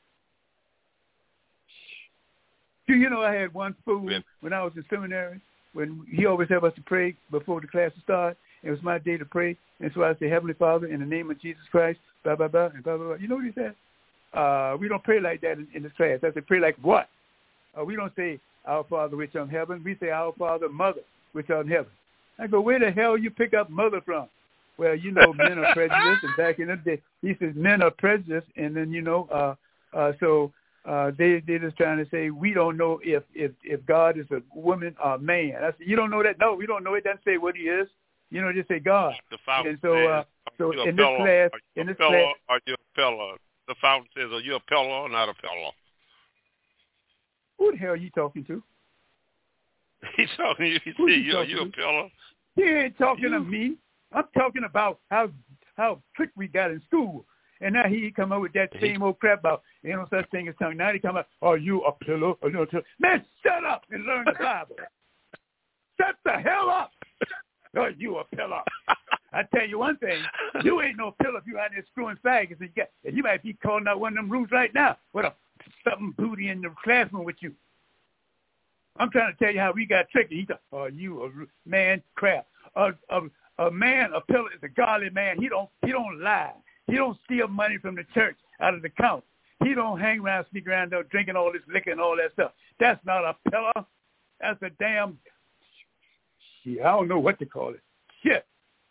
Speaker 4: Do you know I had one fool yep. when I was in seminary, when he always had us to pray before the class would start. It was my day to pray. And so I said, Heavenly Father, in the name of Jesus Christ, blah, blah, blah, and blah, blah, blah. You know what he said? Uh, we don't pray like that in, in this class. I said, pray like what? Uh, we don't say, Our Father which art in heaven. We say, Our Father, Mother which art in heaven. I go, where the hell you pick up mother from? Well, you know, men are prejudiced. And back in the day, he says, men are prejudiced. And then, you know, uh, uh, so uh, they, they're just trying to say, we don't know if, if, if God is a woman or a man. I said, you don't know that? No, we don't know. It doesn't say what he is. You know, just say God.
Speaker 2: The fountain
Speaker 4: and so, uh, so in this
Speaker 2: pillow?
Speaker 4: class,
Speaker 2: in
Speaker 4: this
Speaker 2: pillow,
Speaker 4: class,
Speaker 2: are you a pillow? The fountain says, are you a pillow or not a pillow?
Speaker 4: Who the hell are you talking to?
Speaker 2: He's talking to you. He
Speaker 4: Who
Speaker 2: said,
Speaker 4: you
Speaker 2: you,
Speaker 4: talking
Speaker 2: you a
Speaker 4: to?
Speaker 2: pillow?
Speaker 4: He ain't talking
Speaker 2: you.
Speaker 4: to me. I'm talking about how how tricked we got in school. And now he come up with that same old crap about, you know, such thing as tongue. Now he come up, are you a pillow? Or no, man, shut up and learn the Bible. Shut the hell up. Are you a pillow? I tell you one thing, you ain't no pillow if you out there screwing faggots. And you, got, and you might be calling out one of them rooms right now with a something booty in the classroom with you. I'm trying to tell you how we got tricked. He thought, oh, you a man, crap. A, a, a man, a pillar is a godly man. He don't, he don't lie. He don't steal money from the church out of the account. He don't hang around, sneak around there drinking all this liquor and all that stuff. That's not a pillar. That's a damn, shit, I don't know what to call it. Shit.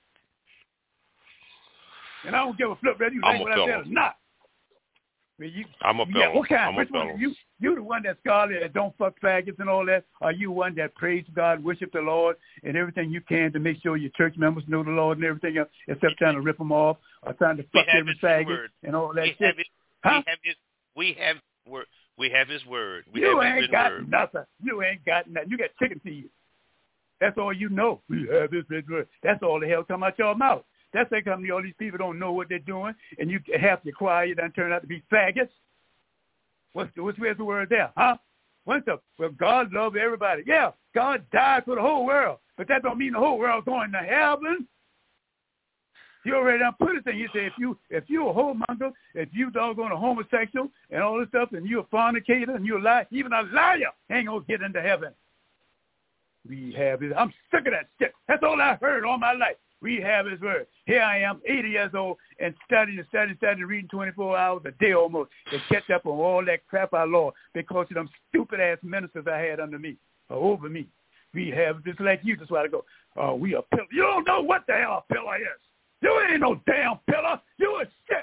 Speaker 4: And I don't give a flip whether you like what I said or not. I mean, you,
Speaker 2: I'm a
Speaker 4: yeah,
Speaker 2: fellow.
Speaker 4: what kind?
Speaker 2: I'm
Speaker 4: Which
Speaker 2: a fellow.
Speaker 4: one? You, you the one that's godly that don't fuck faggots and all that? Are you one that prays God, worship the Lord, and everything you can to make sure your church members know the Lord and everything else, except trying to rip them off or trying to fuck every faggot and all that
Speaker 2: we
Speaker 4: shit?
Speaker 2: Have his,
Speaker 4: huh?
Speaker 2: We have his. We have word. We have his word. We
Speaker 4: you
Speaker 2: have
Speaker 4: ain't
Speaker 2: his
Speaker 4: got
Speaker 2: word.
Speaker 4: nothing. You ain't got nothing. You got chicken to you. That's all you know. We have his word. That's all the hell come out your mouth. That's how come all these people don't know what they're doing, and you half your choir done turn out to be faggots. What's the, what's where's the word there, huh? What's up? Well, God loves everybody. Yeah, God died for the whole world, but that don't mean the whole world going to heaven. You already done put it there. You say if you if you a whoremonger, if you doggone a homosexual and all this stuff, and you a fornicator and you a liar, even a liar ain't gonna get into heaven. We have it. I'm sick of that shit. That's all I heard all my life. We have his word. Here I am, eighty years old, and studying and studying, studying, reading twenty-four hours a day almost to catch up on all that crap I lost because of them stupid-ass ministers I had under me, or over me. We have, just like you just a while ago, uh, we a pillar. You don't know what the hell a pillar is. You ain't no damn pillar. You a shit.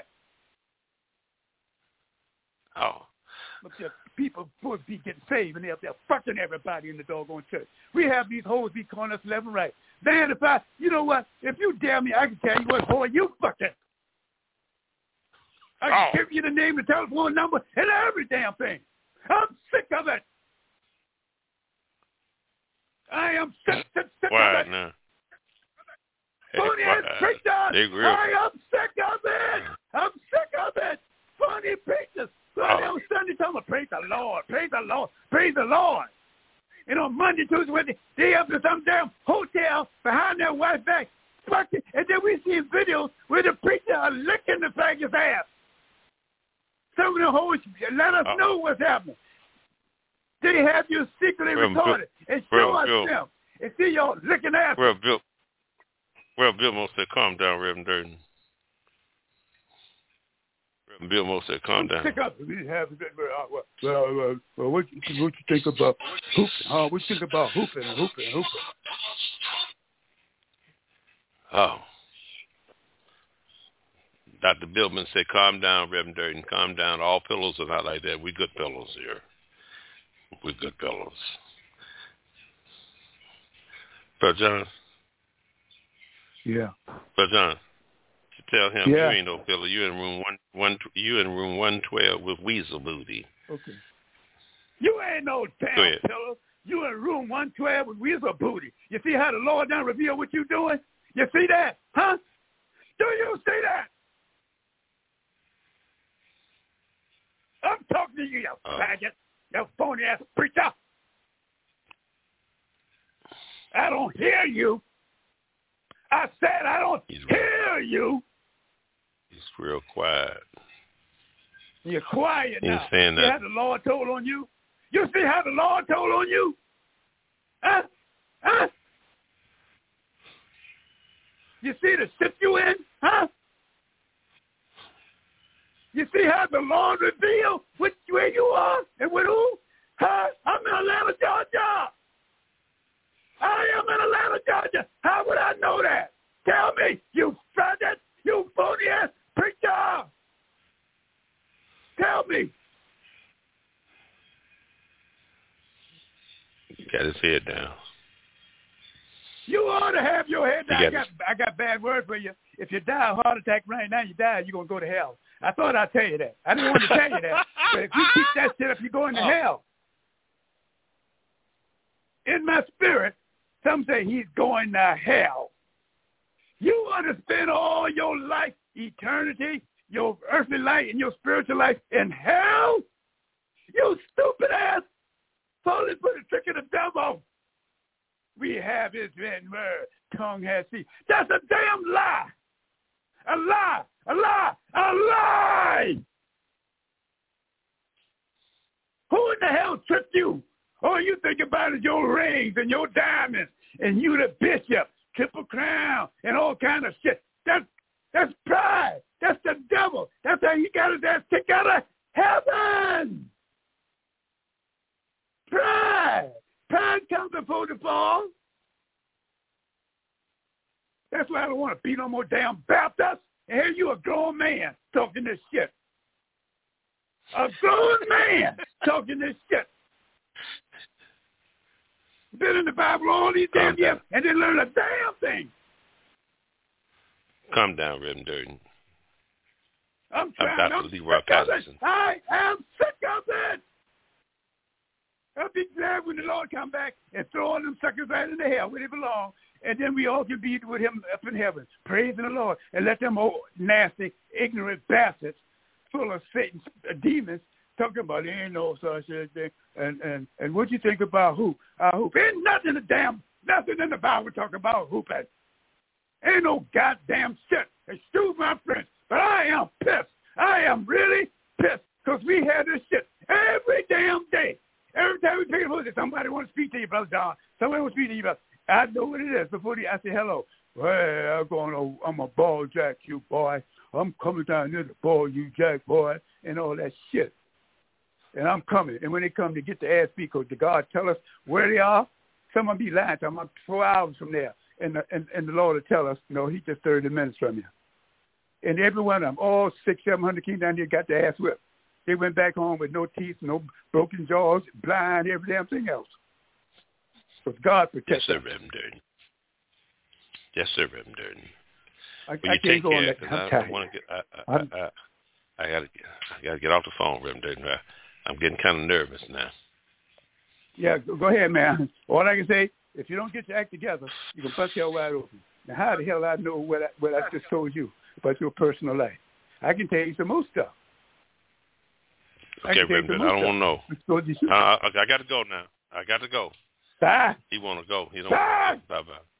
Speaker 2: Oh.
Speaker 4: Look, people supposed to be getting saved, and they're up there fucking everybody in the doggone church. We have these hoes be calling us left and right. Man, if I, you know what? If you dare me, I can tell you what whore you fucking. I can
Speaker 2: oh.
Speaker 4: give you the name, the telephone number, and every damn thing. I'm sick of it. I am sick, sick, sick
Speaker 2: Quiet
Speaker 4: of it.
Speaker 2: now.
Speaker 4: Funny ass preachers. I am sick of it. I'm sick of it. Funny preachers. Sunday on Sunday, talking about praise the Lord, praise the Lord, praise the Lord. And on Monday, Tuesday, Wednesday, they up to some damn hotel behind their wife's back, fucking, and then we see videos where the preacher are licking the faggot's ass. Some of the hoes let us
Speaker 2: oh.
Speaker 4: know what's happening. They have you secretly
Speaker 2: well,
Speaker 4: recorded
Speaker 2: Bill,
Speaker 4: and show
Speaker 2: well,
Speaker 4: us
Speaker 2: Bill,
Speaker 4: them and see y'all licking ass.
Speaker 2: Well, Bill, well, Bill Mo said, calm down, Reverend Durden. Bill Mo said, calm down.
Speaker 4: Pick up. We have well, well, well, what, you, what you think about hooping? Huh? What you think about hooping and hooping and hooping?
Speaker 2: Oh. Doctor Billman said, calm down, Reverend Durden. Calm down. All pillows are not like that. We good pillows here. We good pillows. Brother John?
Speaker 4: Yeah.
Speaker 2: Brother John? Tell him
Speaker 4: yeah.
Speaker 2: you ain't no pillow. You in room one, one. You in room one twelve with Weasel Booty.
Speaker 4: Okay. You ain't no damn pillow. You in room one twelve with Weasel Booty. You see how the Lord done reveal what you doing? You see that, huh? Do you see that? I'm talking to you, you uh, faggot, you phony ass preacher. I don't hear you. I said I don't hear you.
Speaker 2: He's real quiet.
Speaker 4: You're quiet
Speaker 2: He's
Speaker 4: now.
Speaker 2: saying
Speaker 4: See
Speaker 2: that.
Speaker 4: how the Lord told on you? You see how the Lord told on you? Huh? Huh? You see the shit you in? Huh? You see how the Lord revealed which way you are and with who? Huh? I'm in Atlanta, Georgia. I am in Atlanta, Georgia. How would I know that? Tell me, you faggot, you phony ass preacher. Tell me.
Speaker 2: He got his head down.
Speaker 4: You ought to have your head down.
Speaker 2: Got
Speaker 4: I got, I got bad word for you. If you die of a heart attack right now, you die, you're going to go to hell. I thought I'd tell you that. I didn't want to tell you that. But if you keep that shit up, you're going to hell. In my spirit, some say he's going to hell. You want to spend all your life, eternity, your earthly life and your spiritual life in hell? You stupid ass. Falling for the trick of the devil. We have his written word. Tongue has seen. That's a damn lie. A lie. A lie. A lie. Who in the hell tricked you? All you think about is your rings and your diamonds and you the bishop, triple crown, and all kind of shit. That's, that's pride. That's the devil. That's how he got his ass kicked out of heaven. Pride. Pride comes before the fall. That's why I don't want to be no more damn Baptist. And here you a grown man talking this shit. A grown man talking this shit. Been in the Bible all these damn
Speaker 2: Calm
Speaker 4: years
Speaker 2: down.
Speaker 4: and didn't learn a damn thing.
Speaker 2: Calm down, Reverend Durden.
Speaker 4: I'm
Speaker 2: I'm
Speaker 4: trying.
Speaker 2: Doctor
Speaker 4: I'm
Speaker 2: Leroy
Speaker 4: sick of it.
Speaker 2: Patterson.
Speaker 4: I am sick of it. I'll be glad when the Lord come back and throw all them suckers right into hell where they belong, and then we all can be with him up in heaven, praising the Lord, and let them old nasty, ignorant bastards full of Satan's demons talking about there ain't no such a thing. And, and, and what you think about hoop? Uh, hoop. Ain't nothing in the damn, nothing in the Bible talking about hooping. Ain't no goddamn shit. Excuse my French, but I am pissed. I am really pissed because we had this shit every damn day. Every time we pick up, somebody want to speak to you, Brother Don. Somebody want to speak to you, brother. I know what it is. Before the, I say hello. Well, I'm going to, I'm a ball jack you, boy. I'm coming down there to ball you, jack, boy, and all that shit. And I'm coming. And when they come to get the ass beat, because the God tell us where they are, someone be lying to them. I'm four hours from there. And the, and, and the Lord will tell us, no, he's just thirty minutes from you. And every one of them, all six, seven hundred came down there, got their ass whipped. They went back home with no teeth, no broken jaws, blind, every damn thing else. Because God protects
Speaker 2: Yes, sir,
Speaker 4: us.
Speaker 2: Reverend Durden. Yes, sir, Reverend Durden.
Speaker 4: I,
Speaker 2: Well,
Speaker 4: I
Speaker 2: you
Speaker 4: can't
Speaker 2: take
Speaker 4: go on
Speaker 2: care,
Speaker 4: that.
Speaker 2: because
Speaker 4: I'm
Speaker 2: I, I
Speaker 4: tired.
Speaker 2: want to get. I, I, I, I, I gotta, I gotta get off the phone, Reverend Durden. I, I'm getting kind of nervous now.
Speaker 4: Yeah, go, go ahead, man. All I can say, if you don't get your act together, you can bust hell wide open. Now, how the hell I know what I, what I just told you about your personal life? I can tell you some more stuff.
Speaker 2: Okay, Reverend Durden, I don't want to know. Uh, I, I got to go now. I got to go.
Speaker 4: Bye.
Speaker 2: He want to go. He don't.
Speaker 4: Bye.
Speaker 2: Bye bye.